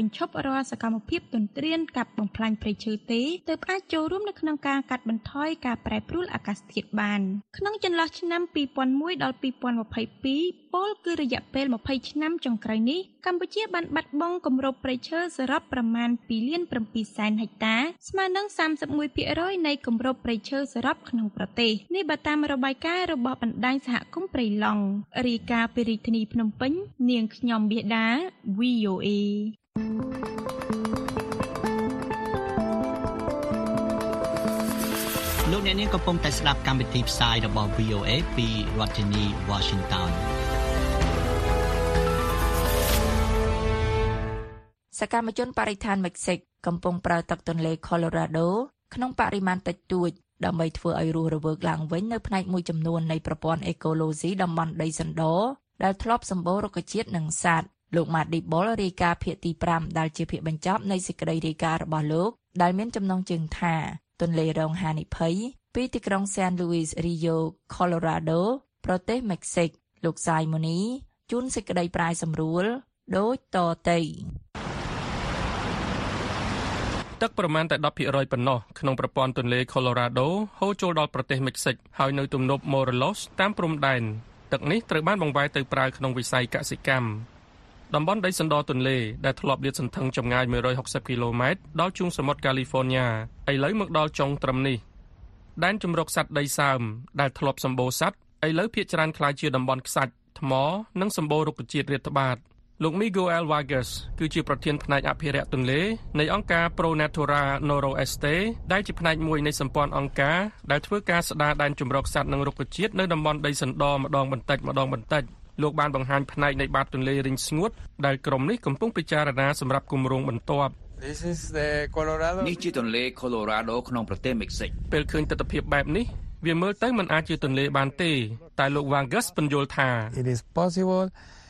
បញ្ឈប់រាល់សកម្មភាពទន្ទ្រានកាប់បំផ្លាញព្រៃឈើទេទើបអាចចូលរួមនៅក្នុងការកាត់បន្ថយការប្រែប្រួលអាកាសធាតុបានក្នុងចន្លោះឆ្នាំពីរពាន់មួយដល់ពីរពាន់ម្ភៃពីរពលគឺរយៈពេលម្ភៃឆ្នាំចុងក្រោយនេះកម្ពុជាបានបាត់បង់គម្របព្រៃឈើសរុបប្រមាណពីរលានប្រាំពីរសែនហិកតាស្មើនឹងសាមសិបមួយភាគរយនៃគម្របព្រៃឈើសរុបក្នុងប្រទេសនេះបើតាមរបាយការណ៍របស់បណ្ដាញសហគមន៍ព្រៃឡង់រាយការណ៍ពីរាជធានីភ្នំពេញនាងខ្ញុំបៀដា វី អូ เอលោកអ្នកនាងកំពុងតែស្ដាប់កម្មវិធីផ្សាយរបស់ វី អូ เอ ពីរដ្ឋធានី Washington សកម្មជនបរិស្ថានមិចស៊ិកកំពុងប្រើទឹកទន្លេ Colorado ក្នុងបរិមាណតិចតួចដើម្បីធ្វើឲ្យរស់រវើកឡើងវិញនៅផ្នែកមួយចំនួននៃប្រព័ន្ធអេកូឡូស៊ីតំបន់ដីសណ្ដោដែលធ្លាប់សម្បូររុក្ខជាតិនិងសត្វលោកម៉ាឌីបុលរាយការណ៍ភាគទីប្រាំដែលជាភាគបញ្ចប់នៃសេចក្តីរាយការណ៍របស់លោកដែលមានចំណងជើងថាទន្លេរងហានិភ័យពីទីក្រុង San Luis Rio Colorado ប្រទេសមិចស៊ិកលោកសាយម៉ូនីជួនសេចក្តីប្រាយសម្រួលដូចតទៅទឹកប្រមាណតែ ដប់ភាគរយ ប៉ុណ្ណោះក្នុងប្រព័ន្ធទន្លេ Colorado ហូរចូលដល់ប្រទេសមិចស៊ិកហើយនៅទំនប់ Morelos តាមព្រំដែនទឹកនេះត្រូវបានបង្វែរទៅប្រើក្នុងវិស័យកសិកម្មតំបន់ដីសណ្ដោទន្លេដែលធ្លាប់លាតសន្ធឹងចម្ងាយមួយរយហុកសិបគីឡូម៉ែត្រដល់ជួរសមុទ្រ California ឥឡូវមកដល់ចុងត្រឹមនេះដែនជម្រកសត្វដីសើមដែលធ្លាប់សម្បូរសត្វឥឡូវភាគច្រើនក្លាយជាតំបន់ខ្សាច់ថ្មនិងសម្បូររុក្ខជាតិរាតត្បាតលោក Miguel Vargas គឺជាប្រធានផ្នែកអភិរក្សទន្លេនៃអង្គការ Pro Natura Noroeste ដែលជាផ្នែកមួយនៃសម្ព័ន្ធអង្គការដែលធ្វើការស្ដារដែនជម្រកសត្វនិងរុក្ខជាតិនៅតំបន់ដីសណ្ដោម្ដងបន្តិចម្ដងបន្តិចលោកបានបង្ហាញផ្នែកនៃបាតទន្លេរីងស្ងួតដែលក្រុមនេះកំពុងពិចារណាសម្រាប់គម្រោងបន្ទាប់នេះជាទន្លេ Colorado ក្នុងប្រទេសមិចស៊ិកពេលឃើញទស្សនវិជ្ជាបែបនេះវាមើលទៅមិនអាចជាទន្លេបានទេតែលោក Vargas បញ្យល់ថា It is possible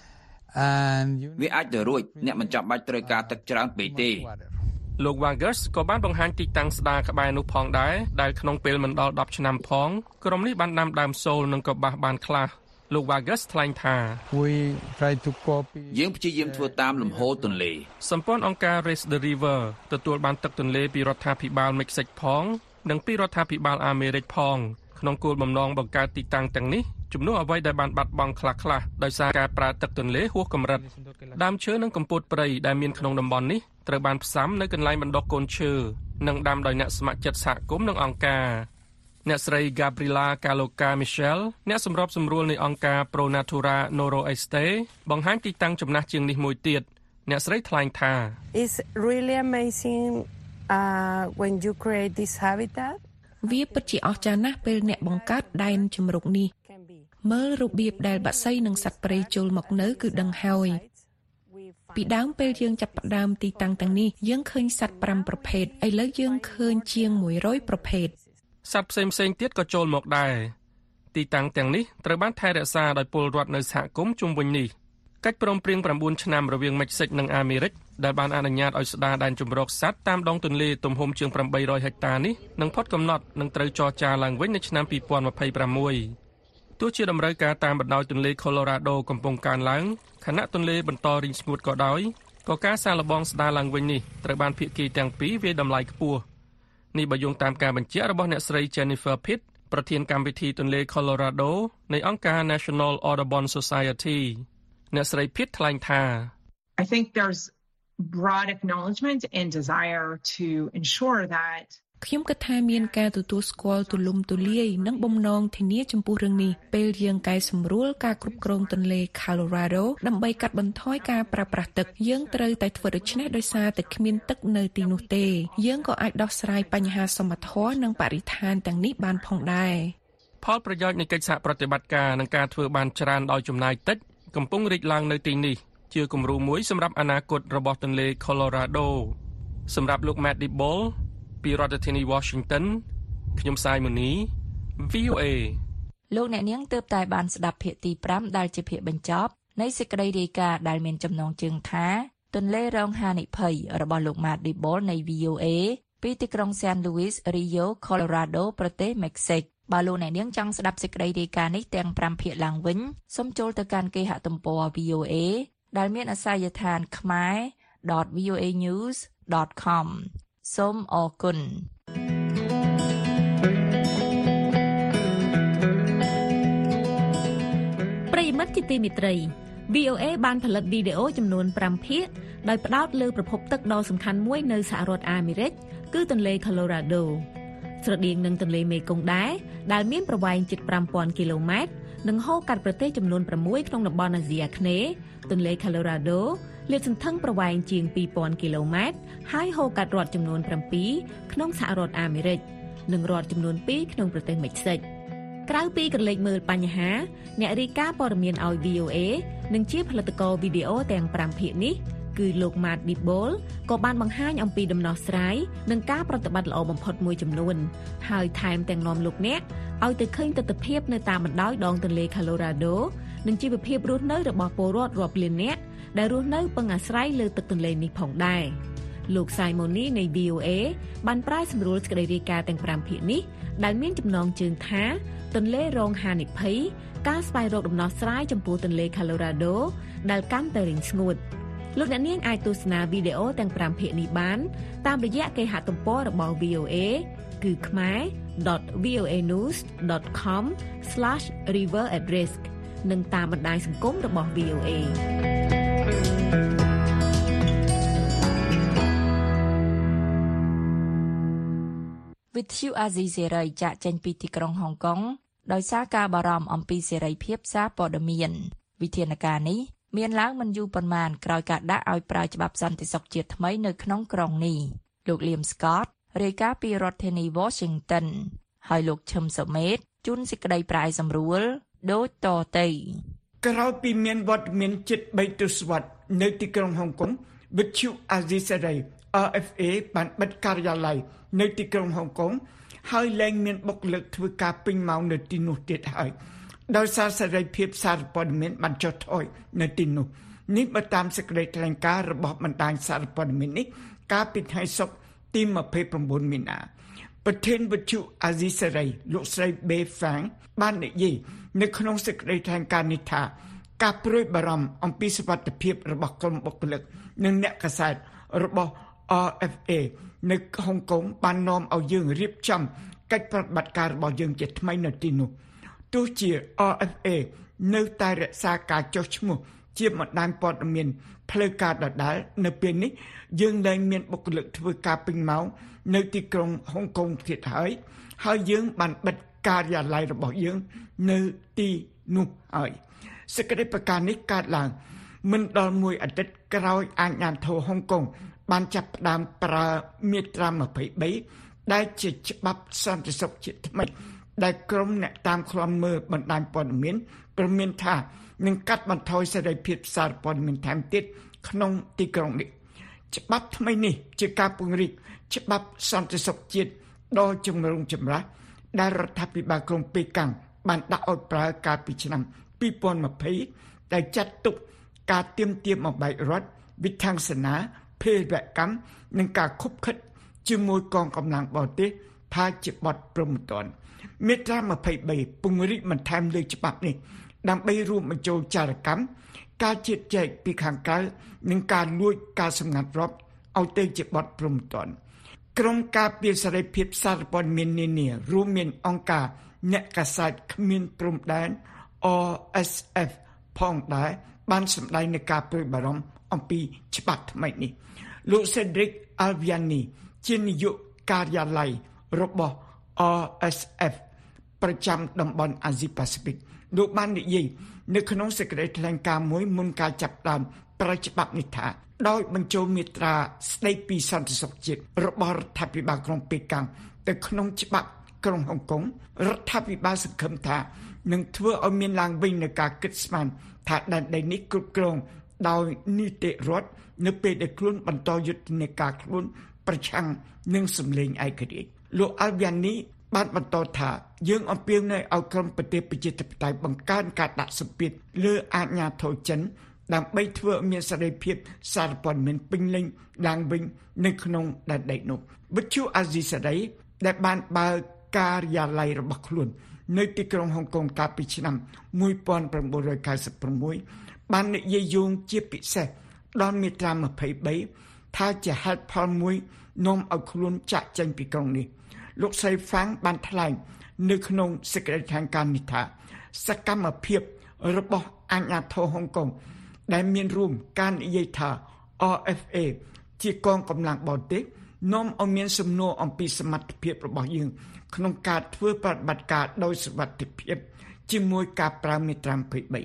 and វាអាចទៅរួចអ្នកមិនចាំបាច់ត្រូវការទឹកច្រើនពេកទេលោក Vargas ក៏បានបង្ហាញទីតាំងស្ដារក្បែរនោះផងដែរដែលក្នុងពេលមិនដល់ដប់ឆ្នាំផងក្រុមនេះបានដាំដើមសូលនិងកបាសបានខ្លះលោក Vargas ថ្លែងថា We try to copy យើងព្យាយាមធ្វើតាមលំហូរទន្លេសម្ព័ន្ធអង្គការ Race the River ទទួលបានទឹកទន្លេពីរដ្ឋាភិបាលមិចស៊ិកផងនិងពីរដ្ឋាភិបាលអាមេរិកផងក្នុងគោលបំណងបង្កើតទីតាំងទាំងនេះជំនួសអ្វីដែលបានបាត់បង់ខ្លះៗដោយសារការប្រើទឹកទន្លេហួសកម្រិតដើមឈើនិងកំពូតព្រៃដែលមានក្នុងតំបន់នេះត្រូវបានផ្សាំនៅកន្លែងបណ្ដុះកូនឈើនិងដាំដោយអ្នកស្ម័គ្រចិត្តសហគមន៍និងអង្គការអ្នកស្រី Gabriela Caloca Michel អ្នកសម្របសម្រួលនៃអង្គការ Pro Natura Noroeste បង្ហាញទីតាំងចំណាស់ជាងនេះមួយទៀតអ្នកស្រីថ្លែងថា It's really amazing uh when you create this habitat វាពិតជាអស្ចារ្យណាស់ពេលអ្នកបង្កើតដែនជម្រកនេះមើលរបៀបដែលបក្សីនិងសត្វព្រៃចូលមកនៅគឺដឹងហើយពីដើមពេលយើងចាប់ផ្ដើមទីតាំងទាំងនេះយើងឃើញសត្វប្រាំប្រភេទឥឡូវយើងឃើញជាងមួយរយប្រភេទសត្វផ្សេងផ្សេងទៀតក៏ចូលមកដែរទីតាំងទាំងនេះត្រូវបានថែរក្សាដោយពលរដ្ឋនៅសហគមន៍ជុំវិញនេះកិច្ចព្រមព្រៀងប្រាំបួនឆ្នាំរវាងមិចស៊ិកនិងអាមេរិកដែលបានអនុញ្ញាតឲ្យស្ដារដែនជម្រកសត្វតាមដងទន្លេទំហំជាងប្រាំបីរយហិកតានេះនឹងផុតកំណត់និងត្រូវចរចាឡើងវិញនៅឆ្នាំពីរពាន់ម្ភៃប្រាំមួយទោះជាតម្រូវការតាមបណ្ដោយទន្លេ Colorado កំពុងកើនឡើងខណៈទន្លេបន្តរីងស្ងួតក៏ដោយក៏ការសាកល្បងស្ដារឡើងវិញនេះត្រូវបានភាគីទាំងពីរវាយតម្លៃខ្ពស់នេះបើយោងតាមការបញ្ជាក់របស់អ្នកស្រី Jennifer Pitt ប្រធានកម្មវិធីទន្លេ Colorado នៃអង្គការ National Audubon Society អ្នកស្រី Pitt ថ្លែងថា I think there's broad acknowledgement and desire to ensure that ខ្ញុំគិតថាមានការទទួលស្គាល់ទូលំទូលាយនិងបំណងធានាចំពោះរឿងនេះពេលយើងកែសម្រួលការគ្រប់គ្រងទន្លេ Colorado ដើម្បីកាត់បន្ថយការប្រើប្រាស់ទឹកយើងត្រូវតែធ្វើដូច្នេះដោយសារតែគ្មានទឹកនៅទីនោះទេយើងក៏អាចដោះស្រាយបញ្ហាសមត្ថភាពនិងបរិស្ថានទាំងនេះបានផងដែរផលប្រយោជន៍នៃកិច្ចសហប្រតិបត្តិការនិងការធ្វើបានច្រើនដោយចំណាយតិចកំពុងរីកឡើងនៅទីនេះជាគំរូមួយសម្រាប់អនាគតរបស់ទន្លេ Colorado សម្រាប់លោក Matt Dibble ពីរដ្ឋធានី Washington ខ្ញុំសាយមូនី វី អូ เอលោកអ្នកនាងទើបតែបានស្ដាប់ភាគទីប្រាំដែលជាភាគបញ្ចប់នៃសេចក្តីរាយការណ៍ដែលមានចំណងជើងថាទន្លេរងហានិភ័យរបស់លោក Matt Dibble នៃ វី អូ เอ ពីទីក្រុង San Luis Rio Colorado ប្រទេសមិចស៊ិកបើលោកអ្នកនាងចង់ស្ដាប់សេចក្តីរាយការណ៍នេះទាំងប្រាំភាគឡើងវិញសូមចូលទៅកាន់គេហទំព័រ វី អូ เอ ដែលមានអាសយដ្ឋានខ្មែរដត វី អូ เอ นิวส์ ដត com សូមអរគុណប្រិយមិត្តជាទីមេត្រី វី អូ เอ បានផលិតវីដេអូចំនួនប្រាំភាគដោយផ្ដោតលើប្រភពទឹកដ៏សំខាន់មួយនៅសហរដ្ឋអាមេរិកគឺទន្លេ Colorado ស្រដៀងនឹងទន្លេមេគង្គដែរដែលមានប្រវែងជិត ប្រាំពាន់គីឡូម៉ែត្រនិងហូរកាត់ប្រទេសចំនួនប្រាំមួយក្នុងតំបន់អាស៊ីអាគ្នេយ៍ទន្លេ Colorado លាតសន្ធឹងប្រវែងជាង ពីរពាន់គីឡូម៉ែត្រហើយហូរកាត់រដ្ឋចំនួនប្រាំពីរក្នុងសហរដ្ឋអាមេរិកនិងរដ្ឋចំនួនពីរក្នុងប្រទេសមិចស៊ិកក្រៅពីក្រឡេកមើលបញ្ហាអ្នករាយការណ៍ព័ត៌មានឲ្យ វី អូ เอ និងជាផលិតករវីដេអូទាំងប្រាំភាគនេះគឺលោក Matt Dibble ក៏បានបង្ហាញអំពីដំណោះស្រាយនិងការប្រតិបត្តិល្អបំផុតមួយចំនួនហើយថែមទាំងនាំលោកអ្នកឲ្យទៅឃើញទស្សនវិជ្ជានៅតាមបណ្ដោយដងទន្លេ Colorado និងជីវភាពរស់នៅរបស់ពលរដ្ឋរាប់លាននាក់ដែលរស់នៅពឹងអាស្រ័យលើទឹកទន្លេនេះផងដែរលោក Simoni នៃ វី អូ เอ បានប្រាយសម្រួលសេចក្តីរាយការណ៍ទាំងប្រាំភាគនេះដែលមានចំណងជើងថាទន្លេរងហានិភ័យការស្វែងរកដំណោះស្រាយចំពោះទន្លេ Colorado ដែលកាន់តែរីងស្ងួតលោកអ្នកនាងអាចទស្សនាវីដេអូទាំងប្រាំភាគនេះបានតាមរយៈគេហទំព័ររបស់ វី អូ เอ គឺ khmer ដត វី អូ เอ นิวส์ ដត com ស្លាស river at risk និងតាមបណ្ដាញសង្គមរបស់ វី អូ เอវិទ្យុអាស៊ីសេរីចាក់ចេញពីទីក្រុងហុងកុងដោយសារការបារម្ភអំពីសេរីភាពសារព័ត៌មានវិធានការនេះមានឡើងមិនយូរប៉ុន្មានក្រោយការដាក់ឲ្យប្រើច្បាប់សន្តិសុខជាតិថ្មីនៅក្នុងក្រុងនេះលោក Liam Scott រាយការណ៍ពីរដ្ឋធានី Washington ហើយលោកឈឹមសុមេតជូនសេចក្តីប្រាយសម្រួលដូចតទៅក្រោយពីមានវត្តមានជិតបីទសវត្សរ៍នៅទីក្រុងហុងកុងវិទ្យុអាស៊ីសេរី អារ អេហ្វ เอ បានបិទការិយាល័យនៅទីក្រុងហុងកុងហើយលែងមានបុគ្គលិកធ្វើការពេញម៉ោងនៅទីនោះទៀតហើយដោយសារសេរីភាពសារព័ត៌មានបានចុះថយនៅទីនោះនេះបើតាមសេចក្តីថ្លែងការណ៍របស់បណ្ដាញសារព័ត៌មាននេះកាលពីថ្ងៃសុក្រទីម្ភៃប្រាំបួនមីនាប្រធានវិទ្យុអាស៊ីសេរីលោកស្រី Bey Fang បាននិយាយនៅក្នុងសេចក្តីថ្លែងការណ៍នេះថាការព្រួយបារម្ភអំពីសុវត្ថិភាពរបស់ក្រុមបុគ្គលិកនិងអ្នកកាសែតរបស់ អារ អេហ្វ เอ នៅហុងកុងបាននាំឲ្យយើងរៀបចំកិច្ចប្រតិបត្តិការរបស់យើងជាថ្មីនៅទីនោះទោះជា អារ អេហ្វ เอ នៅតែរក្សាការចុះឈ្មោះជាបណ្ដាញព័ត៌មានផ្លូវការដដែលនៅពេលនេះយើងលែងមានបុគ្គលិកធ្វើការពេញម៉ោងនៅទីក្រុងហុងកុងទៀតហើយហើយយើងបានបិទការិយាល័យរបស់យើងនៅទីនោះហើយសេចក្តីប្រកាសនេះកើតឡើងមិនដល់មួយអាទិត្យក្រោយអាជ្ញាធរហុងកុងបានចាប់ផ្ដើមប្រើមាត្រាម្ភៃបីដែលជាច្បាប់សន្តិសុខជាតិថ្មីដែលក្រុមអ្នកតាមឃ្លាំមើលបណ្ដាញព័ត៌មានព្រមានថានឹងកាត់បន្ថយសេរីភាពសារព័ត៌មានថែមទៀតក្នុងទីក្រុងនេះច្បាប់ថ្មីនេះជាការពង្រីកច្បាប់សន្តិសុខជាតិដ៏ចម្រូងចម្រាសដែលរដ្ឋាភិបាលក្រុងប៉េកាំងបានដាក់ឲ្យប្រើកាលពីឆ្នាំពីរពាន់ម្ភៃដែលចាត់ទុកការទាមទារបំបែករដ្ឋវិធានសេនាភេរវកម្មនិងការខុបខិតជាមួយកងកម្លាំងបរទេសថាជាបទព្រហ្មទណ្ឌមាត្រាម្ភៃបីពង្រីកបន្ថែមលើច្បាប់នេះដើម្បីរួមបញ្ចូលចារកម្មការជៀតចែកពីខាងក្រៅនិងការលួចការសម្ងាត់រដ្ឋឲ្យទៅជាបទព្រហ្មទណ្ឌក្រុមការពារសេរីភាពសារព័ត៌មាននានារួមមានអង្គការអ្នកកាសែតគ្មានព្រំដែន អារ អេស អេហ្វ ផងដែរបានសម្ដែងនឹងការព្រួយបារម្ភអំពីច្បាប់ថ្មីនេះលោក Cedric Alviani ជានាយកការិយាល័យរបស់ អារ អេស អេហ្វ ប្រចាំតំបន់អាស៊ីប៉ាស៊ីហ្វិកលោកបាននិយាយនៅក្នុងសេចក្តីថ្លែងការណ៍មួយមុនការចាប់ផ្ដើមប្រើច្បាប់នេះថាដោយបញ្ចូលមាត្រាស្តីពីសន្តិសុខជាតិរបស់រដ្ឋាភិបាលក្រុងប៉េកាំងទៅក្នុងច្បាប់ក្រុងហុងកុងរដ្ឋាភិបាលសង្ឃឹមថានឹងធ្វើឲ្យមានឡើងវិញនូវការគិតស្មានថាដែនដីនេះគ្រប់គ្រងដោយនីតិរដ្ឋនៅពេលដែលខ្លួនបន្តយុទ្ធនាការខ្លួនប្រឆាំងនឹងសម្លេងឯករាជ្យលោក Alviani បានបន្តថាយើងអំពាវនាវឲ្យក្រុមប្រទេសប្រជាធិបតេយ្យបង្កើនការដាក់សម្ពាធលើអាជ្ញាធរចិនដើម្បីធ្វើឲ្យមានសេរីភាពសារព័ត៌មានពេញលេញឡើងវិញនៅក្នុងដែនដីនោះវិទ្យុអាស៊ីសេរីដែលបានបើកការិយាល័យរបស់ខ្លួននៅទីក្រុងហុងកុងកាលពីឆ្នាំnineteen ninety-sixបាននិយាយយោងជាពិសេសដល់មាត្រាยี่สิบสามថាជាហេតុផលមួយនាំឲ្យខ្លួនចាក់ចេញពីក្រុងនេះលោកស្រីហ្វាំងបានថ្លែងនៅក្នុងសេចក្តីថ្លែងការណ៍នេះថាសកម្មភាពរបស់អាជ្ញាធរហុងកុងដែលមានរួមការនិយាយថា R F A ជាកងកម្លាំងបរទេសនាំឲ្យមានសំណួរអំពីសមត្ថភាពរបស់យើងក្នុងការធ្វើប្រតិបត្តិការដោយសុវត្ថិភាពជាមួយការប្រើមាត្រាยี่สิบสาม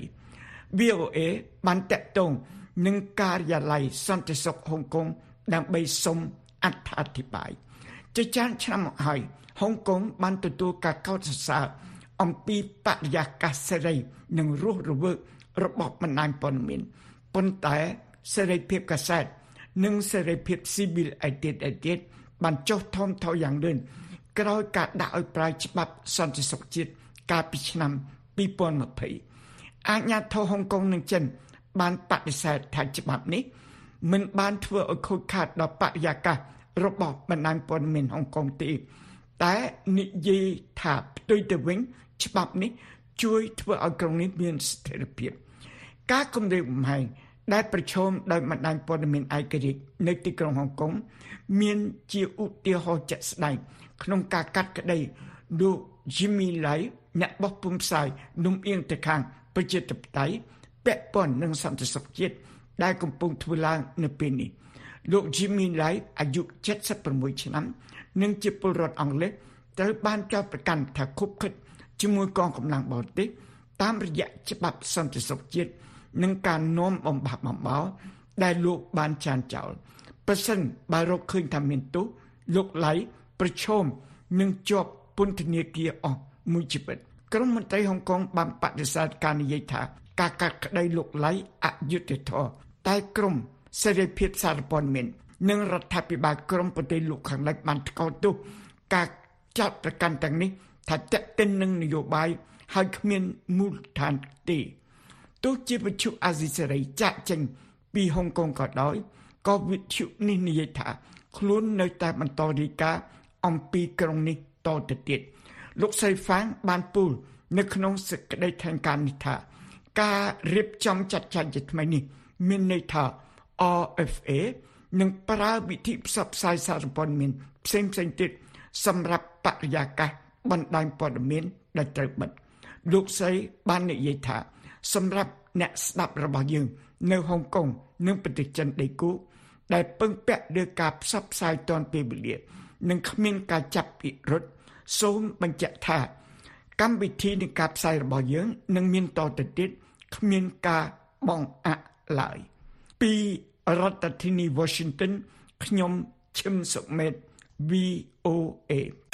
V O A បានតាក់ទងនឹងការិយាល័យសន្តិសុខហុងកុងដើម្បីសុំអត្ថាធិប្បាយជាច្រើនឆ្នាំមកហើយហុងកុងបានទទួលការកោតសរសើរអំពីបរិយាកាសសេរីនិងរស់រវើករបស់បណ្ដាញព័ត៌មានប៉ុន្តែសេរីភាពកាសែតនិងសេរីភាពស៊ីវិលឯទៀតឯទៀតបានចុះថមថយយ៉ាងលឿនក្រោយការដាក់ឲ្យប្រើច្បាប់សន្តិសុខជាតិកាលពីឆ្នាំยี่สิบยี่สิบអាជ្ញាធរហុងកុងនិងចិនបានបដិសេធថាច្បាប់នេះមិនបានធ្វើឲ្យខូចខាតដល់បរិយាកាសរបស់បណ្ដាញព័ត៌មានហុងកុងទេតែនិយាយថាផ្ទុយទៅវិញច្បាប់នេះជួយធ្វើឲ្យក្រុងនេះមានស្ថិរភាពការគម្រាមកំហែងដែលប្រឈមដោយបណ្ដាញព័ត៌មានឯករាជ្យនៅទីក្រុងហុងកុងមានជាឧទាហរណ៍ជាក់ស្ដែងក្នុងការកាត់ក្តីលោក Jimmy Lai អ្នកបោះពុម្ពផ្សាយនំអៀងទៅខាងប្រជាធិបតេយ្យពាក់ព័ន្ធនឹងសន្តិសុខជាតិដែលកំពុងធ្វើឡើងនៅពេលនេះលោក Jimmy Lai អាយុเจ็ดสิบหกឆ្នាំនិងជាពលរដ្ឋអង់គ្លេសត្រូវបានចោទប្រកាន់ថាខុបខិតជាមួយកងកម្លាំងបរទេសតាមរយៈច្បាប់សន្តិសុខជាតិនិងការនាំបំផាក់បំបោដែលលោកបានចានចោលប្រសិនបើរកឃើញថាមានទោសលោក Lai ប្រឈមនឹងជាប់ពន្ធនាគារអស់មួយជីវិតក្រុមមន្ត្រីហុងកុងបានបដិសេធការនិយាយថាការកាត់ក្តីលោក Lai អយុត្តិធម៌តែក្រុមសេរីភាពសារព័ត៌មាននិងរដ្ឋាភិបាលក្រុមប្រទេសលោកខាងលិចបានថ្កោលទោសការចាត់ប្រកាន់ទាំងនេះថាទាក់ទិននឹងនយោបាយហើយគ្មានមូលដ្ឋានទេទោះជាវិទ្យុអាស៊ីសេរីចាក់ចេញពីហុងកុងក៏ដោយក៏វិទ្យុនេះនិយាយថាខ្លួននៅតែបន្តរាយការណ៍អំពីក្រុងនេះតទៅទៀតលោកស្រីហ្វាំងបានពូលនៅក្នុងសេចក្តីថ្លែងការណ៍នេះថាការរៀបចំចាត់ចែងជាថ្មីនេះមានន័យថា R F A នឹងប្រើវិធីផ្សព្វផ្សាយសារព័ត៌មានផ្សេងៗទៀតសម្រាប់បរិយាកាសបណ្ដាញព័ត៌មានដែលត្រូវបិទលោកស្រីបាននិយាយថាសម្រាប់អ្នកស្ដាប់របស់យើងនៅហុងកុងនិងប្រទេសចិនដីគូដែលពឹងពាក់លើការផ្សព្វផ្សាយទាន់ពេលវេលានិងគ្មានការចាប់ពិរុទ្ធសូមបញ្ជាក់ថាកម្មវិធីនៃការផ្សាយរបស់យើងនឹងមានតទៅទៀតគ្មានការបងអាក់ឡើយពីរដ្ឋធានី Washington ខ្ញុំឈឹមសុមេត V O A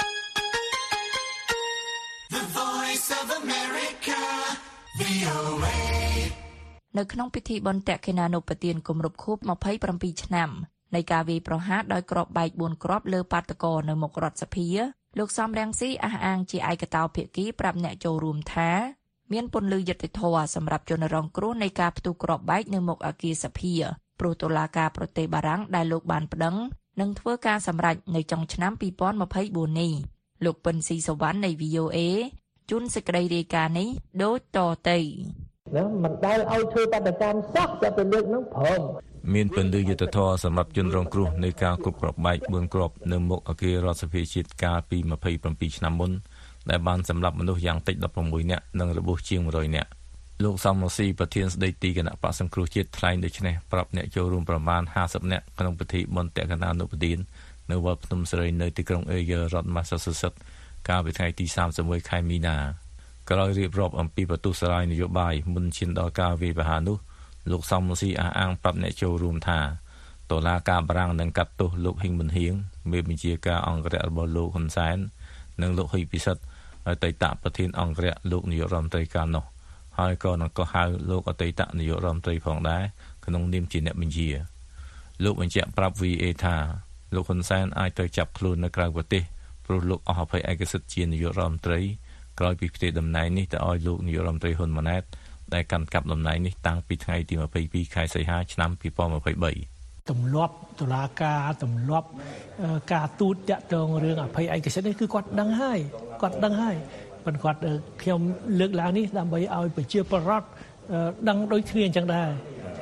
The Voice of America V O A នៅក្នុងពិធីបុណ្យតក្កិណានុប្បទានគម្រប់ខួបยี่สิบเจ็ดឆ្នាំនៃការវាយប្រហារដោយគ្រាប់បែកបួនគ្រាប់លើបាតកោនៅមុខរដ្ឋសភាលោកសំរងស៊ីអះអាងជាឯកតោភាគីប្រាប់អ្នកចូលរួមថាមានពន្លឺយុត្តិធម៌សម្រាប់ជនរងគ្រោះនៃការផ្ទុះគ្រាប់បែកនៅមុខអគារសភាព្រោះតុលាការប្រទេសបារាំងដែលលោកបានប្តឹងនឹងធ្វើការសម្រេចនៅចុងឆ្នាំยี่สิบยี่สิบสี่នេះលោកពិនស៊ីសវណ្ណនៃ V O A ជូនសេចក្តីរាយការណ៍នេះដូចតទៅណាមិនដែលឲ្យធ្វើបដកម្មសោះតែទៅលើកនឹងព្រមមានពន្លឺយុត្តិធម៌សម្រាប់ជនរងគ្រោះនៃការគប់គ្រាប់បែកបួនគ្រាប់នៅមុខអគាររដ្ឋសភាជាតិកាលពីยี่สิบเจ็ดឆ្នាំមុនដែលបានសម្លាប់មនុស្សយ៉ាងតិច십៦នាក់និងរបួសជាងmột trămនាក់លោកសំរងស៊ីប្រធានស្ដីទីគណៈបក្សសង្គ្រោះជាតិថ្លែងដូចនេះប្រាប់អ្នកចូលរួមប្រមាណห้าสิบនាក់ក្នុងពិធីបុណ្យតក្កិណានុប្បទាននៅវត្តភ្នំសេរីនៅទីក្រុងអេយឺរដ្ឋ Massachusetts កាលពីថ្ងៃទី三十一ខែមីនាក្រោយរៀបរាប់អំពីបន្ទុះសារាយនយោបាយមុនឈានដល់ការវាយប្រហារនោះលោកសំរងស៊ីអះអាងប្រាប់អ្នកចូលរួមថាតុលាការបារាំងនឹងកាត់ទោសលោកហ៊ីងប៊ុនហៀងមេបញ្ជាការអង្គរៈរបស់លោកហ៊ុនសែននិងលោកហ៊ីពិសិដ្ឋអតីតប្រធានអង្គរៈលោកនាយករដ្ឋមន្ត្រីកាលនោះហើយក៏នឹងកោះហៅលោកអតីតនាយករដ្ឋមន្ត្រីផងដែរក្នុងនាមជាអ្នកបញ្ជាលោកបញ្ជាក់ប្រាប់ V O A ថាលោកហ៊ុនសែនអាចត្រូវចាប់ខ្លួននៅក្រៅប្រទេសព្រោះលោកអស់អភ័យឯកសិទ្ធិជានាយករដ្ឋមន្ត្រីក្រោយពីផ្ទេរតំណែងនេះទៅឲ្យលោកនាយករដ្ឋមន្ត្រីហ៊ុនម៉ាណែតដែលកាន់កាប់តំណែងនេះតាំងពីថ្ងៃទីยี่สิบสองខែសីហាឆ្នាំยี่สิบยี่สิบสามទម្លាប់តុលាការទម្លាប់ការទូតតាក់ទងរឿងអភ័យឯកសិទ្ធិនេះគឺគាត់ដឹងហើយគាត់ដឹងហើយប៉ុន្តែគាត់ខ្ញុំលើកឡើងនេះដើម្បីឲ្យប្រជាពលរដ្ឋដឹងដូចគ្នាអញ្ចឹងដែរ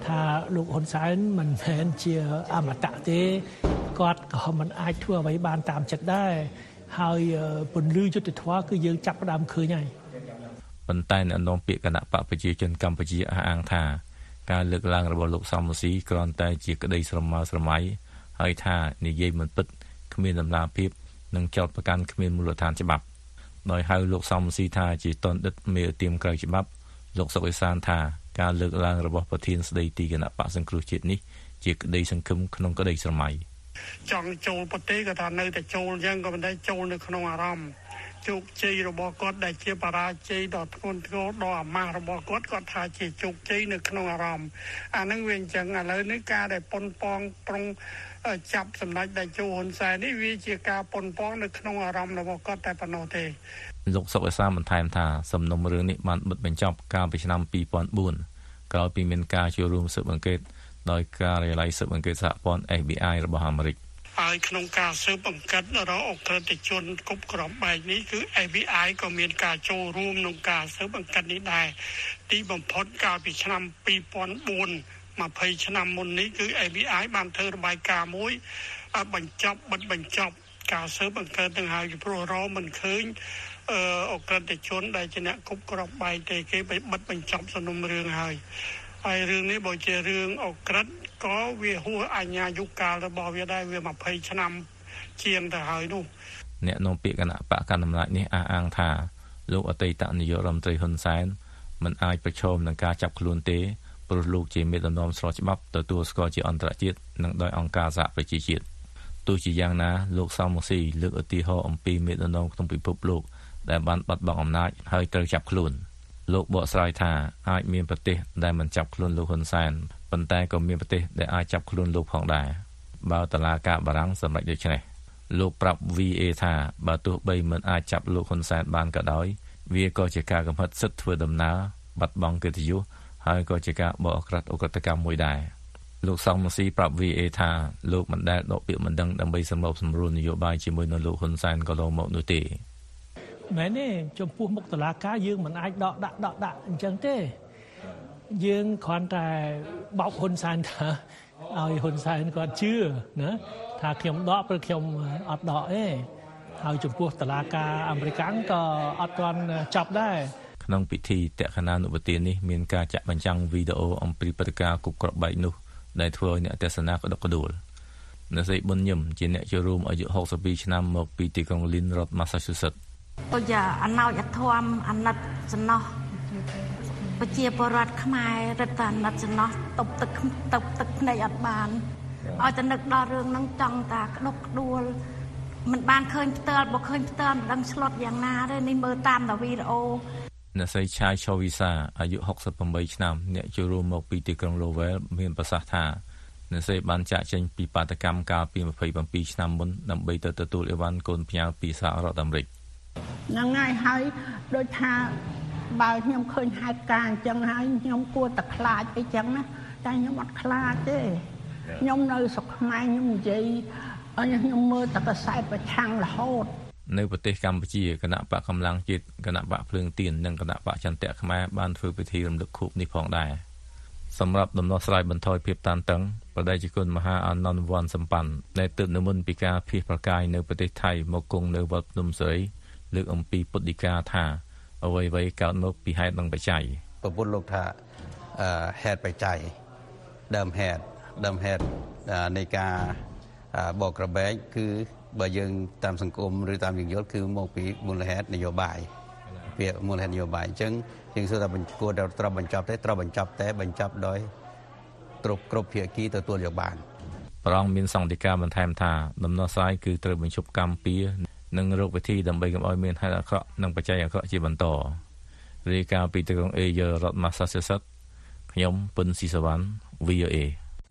ថាលោកហ៊ុនសែនមិនមែនជាអមតៈទេគាត់ក៏មិនអាចធ្វើអ្វីបានតាមចិត្តដែរហើយពន្លឺយុទ្ធធម៌គឺយើងចាប់ផ្ដើមឃើញហើយប៉ុន្តែអ្នកនាំពាក្យគណៈបកប្រជាជនកម្ពុជាអះអាងថាការលើកឡើងរបស់លោកសំរងស៊ីគ្រាន់តែជាក្តីស្រមើស្រមៃហើយថានិយាយមិនពិតគ្មានដំណាភាពនិងចោទប្រកាន់គ្មានមូលដ្ឋានច្បាប់ដោយហៅលោកសំរងស៊ីថាជាតនដិតមេទៀមក្រៅច្បាប់លោកសុកអេសានថាការលើកឡើងរបស់ប្រធានស្ដីទីគណៈបកសង្គ្រោះជាតិនេះជាក្តីសង្ឃឹមក្នុងក្តីស្រមៃចង់ចូលប្រទេសក៏ថានៅតែចូលអញ្ចឹងក៏មិនได้ចូលនៅក្នុងអារម្មណ៍ជោគជ័យរបស់គាត់ដែលជាបរាជ័យដ៏ធ្ងន់ធ្ងរដ៏អាម៉ាស់របស់គាត់គាត់ថាជាជោគជ័យនៅក្នុងអារម្មណ៍អានឹងវាអញ្ចឹងឥឡូវនេះការដែលប៉ុនប៉ងប្រុងចាប់សម្ដេចតេជោហ៊ុនសែននេះវាជាការប៉ុនប៉ងនៅក្នុងអារម្មណ៍របស់គាត់តែប៉ុណ្ណោះទេលោកសុកអេសានបន្ថែមថាសំណុំរឿងនេះបានបិទបញ្ចប់កាលពីឆ្នាំពីរពាន់បួនក្រោយពីមានការចូលរួមស៊ើបអង្កេតដោយការិយាល័យស៊ើបអង្កេតសហព័ន្ធ F B I របស់អាមេរិកហើយក្នុងការស៊ើបអង្កេតរបស់អក្រិតជនគ្រប់គ្រងបែបនេះគឺ F B I ក៏មានការចូលរួមក្នុងការស៊ើបអង្កេតនេះដែរទីបំផុតកាលពីឆ្នាំពីរពាន់បួន ម្ភៃឆ្នាំមុននេះគឺ F B I បានធ្វើរបាយការណ៍មួយបញ្ចប់បិទបញ្ចប់ការស៊ើបអង្កេតទាំងហើយព្រោះរមមិនឃើញអឺអក្រិតជនដែលជាអ្នកគ្រប់គ្រងបែបទេគេបិទបញ្ចប់សំណុំរឿងហើយហើយរឿងនេះបើជារឿងអក្រិតក៏វាហួសអញ្ញាយុកាលរបស់វាដែរវាម្ភៃឆ្នាំជាងទៅហើយនោះអ្នកនាំពាក្យគណៈបកកណ្ដាលអំណាចនេះអះអាងថាលោកអតីតនាយករដ្ឋមន្ត្រីហ៊ុនសែនមិនអាចប្រឈមនឹងការចាប់ខ្លួនទេព្រោះលោកជាមេដឹកនាំស្របច្បាប់ទទួលស្គាល់ជាអន្តរជាតិនិងដោយអង្គការសហប្រជាជាតិទោះជាយ៉ាងណាលោកសំរងស៊ីលើកឧទាហរណ៍អំពីមេដឹកនាំក្នុងពិភពលោកដែលបានបាត់បង់អំណាចហើយត្រូវចាប់ខ្លួនលោកបកស្រាយថាអាចមានប្រទេសដែលមិនចាប់ខ្លួនលោកហ៊ុនសែនប៉ុន្តែក៏មានប្រទេសដែលអាចចាប់ខ្លួនលោកផងដែរបើតុលាការបារាំងសម្រេចដូច្នេះលោកប្រាប់ V A ថាបើទោះបីមិនអាចចាប់លោកហ៊ុនសែនបានក៏ដោយវាក៏ជាការកំហិតសិទ្ធិធ្វើដំណើរបាត់បង់កិត្តិយសហើយក៏ជាការបកអក្រិតអក្រិតកម្មមួយដែរលោកសំរងស៊ីប្រាប់ V A ថាលោកមិនដែលដកពាក្យមិនដឹងដើម្បីសម្របសម្រួលនយោបាយជាមួយនឹងលោកហ៊ុនសែនកន្លងមកនោះទេមែនទេចំពោះមុខតុលាការយើងមិនអាចដកដាក់ដកដាក់អញ្ចឹងទេយើងគ្រាន់តែបោកហ៊ុនសែនថាឲ្យហ៊ុនសែនគាត់ជឿណាថាខ្ញុំដកព្រោះខ្ញុំអត់ដកទេហើយចំពោះតុលាការអាមេរិកក៏អត់ទាន់ចាប់ដែរក្នុងពិធីតេខនានុប្រទាននេះមានការចាក់បញ្ចាំងវីដេអូអំពីព្រឹត្តិការណ៍គប់គ្រាប់បែកនោះដែលធ្វើឲ្យអ្នកទស្សនាក្តុកក្តួលអ្នកស្រីប៊ុនញឹមជាអ្នកចូលរួមអាយុហុកសិបពីរឆ្នាំមកពីទីក្រុងលីនរដ្ឋ Massachusetts អូយ៉ាអណោចអធមអាណិតសំណោះប្រជាពលរដ្ឋខ្មែររដ្ឋអាណិតសំណោះតុបទឹកតុបទឹកភ្នែកអត់បានឲ្យតែនឹកដល់រឿងហ្នឹងចង់តាក្តុកក្តួលមិនបានឃើញផ្ទាល់បើឃើញផ្ទាល់មិនដឹងឆ្លុតយ៉ាងណាទេនេះមើលតាមតែវីដេអូអ្នកស្រីឆាយឆូវីសាអាយុហុកសិបប្រាំបីឆ្នាំអ្នកចូលរួមមកពីទីក្រុង Lowell មានប្រសាសន៍ថាអ្នកស្រីបានចាក់ចេញពីបាតកម្មកាលពីម្ភៃប្រាំពីរឆ្នាំមុនដើម្បីទៅទទួលអីវ៉ាន់កូនផ្ញើពីសហរដ្ឋអាមេរិកហ្នឹងហើយហើយដូចថាបើខ្ញុំឃើញហេតុការណ៍អញ្ចឹងហើយខ្ញុំគួរតែខ្លាចអីចឹងណាតែខ្ញុំអត់ខ្លាចទេខ្ញុំនៅស្រុកខ្មែរខ្ញុំនិយាយខ្ញុំមើលតែកសែតប្រឆាំងរហូតនៅប្រទេសកម្ពុជាគណៈបកកម្លាំងជាតិគណៈបកភ្លើងទៀននិងគណៈបកចន្ទៈខ្មែរបានធ្វើពិធីរំលឹកខួបនេះផងដែរសម្រាប់ដំណោះស្រាយបន្ថយភាពតានតឹងប្រដេជគុណមហាអានន្ទវណ្ណសម្បណ្ណដែលទើបនិមន្តពីការភៀសប្រកាយនៅប្រទេសថៃមកគង់នៅវត្តភ្នំសេរីលើកអំពីពុទ្ធដីកាថាអ្វីៗកើតមកពីហេតុនិងបច្ច័យព្រះពុទ្ធលោកថាហេតុបច្ច័យដើមហេតុដើមហេតុនៃការបកក្របែកគឺបើយើងតាមសង្គមឬតាមយើងយល់គឺមកពីមូលហេតុនយោបាយពាក្យមូលហេតុនយោបាយអញ្ចឹងយើងសួរថាគួរតែត្រូវបញ្ចប់ទេត្រូវបញ្ចប់តែបញ្ចប់ដោយគ្រប់គ្រប់ភាគីទទួលយកបានប្រងមានសង្កេតការបន្ថែមថាដំណោះស្រាយគឺត្រូវបញ្ឈប់កម្មពៀនិងរកវិធីដើម្បីកុំឲ្យមានហេតុអាក្រក់និងបច្ច័យអាក្រក់ជាបន្តរាយការណ៍ពីទីក្រុង Ayer រដ្ឋ Massachusetts ខ្ញុំពុនស៊ីសវណ្ណ V O A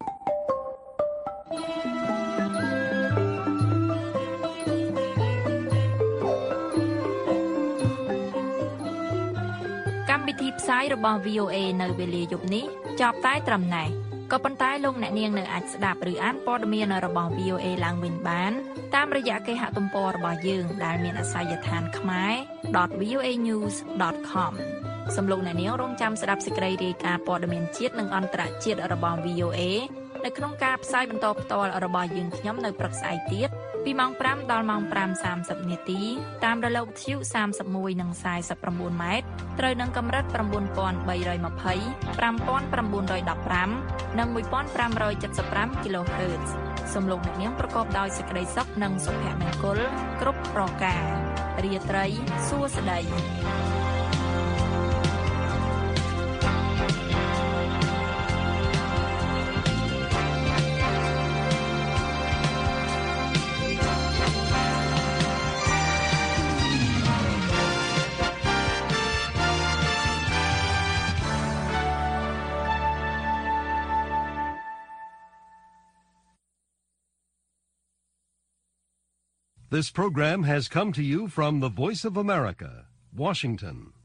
កម្មវិធីផ្សាយរបស់ V O A នៅវេលាយប់នេះចប់តែត្រឹមណេះក៏ប៉ុន្តែលោកអ្នកនាងនៅអាចស្ដាប់ឬអានព័ត៌មានរបស់ V O A ឡើងវិញបានតាមរយៈគេហទំព័ររបស់យើងដែលមានអាសយដ្ឋានខ្មែរ ដត voanews ដត com សំឡេងអ្នកនាងរងចាំស្ដាប់សេចក្តីរាយការណ៍ព័ត៌មានជាតិនិងអន្តរជាតិរបស់ វី អូ អេ នៅក្នុងការផ្សាយបន្តផ្ទាល់របស់យើងខ្ញុំនៅព្រឹកស្អែកទៀតពីម៉ោងប្រាំដល់ម៉ោងប្រាំសាមសិបនាទីតាមរលកវិទ្យុសាមសិបមួយនិងខ្សែសិប៩ម៉ែត្រត្រូវនឹងកម្រិត៩,៣២០ ៥,៩១៥ និងមួយពាន់ប្រាំរយចិតសិបប្រាំ kHz សំឡេងអ្នកនាងប្រកបដោយសេចក្តីសុខនិងសុភមង្គលគ្រប់ប្រការរាត្រីសួស្តី This program has come to you from the Voice of America, Washington.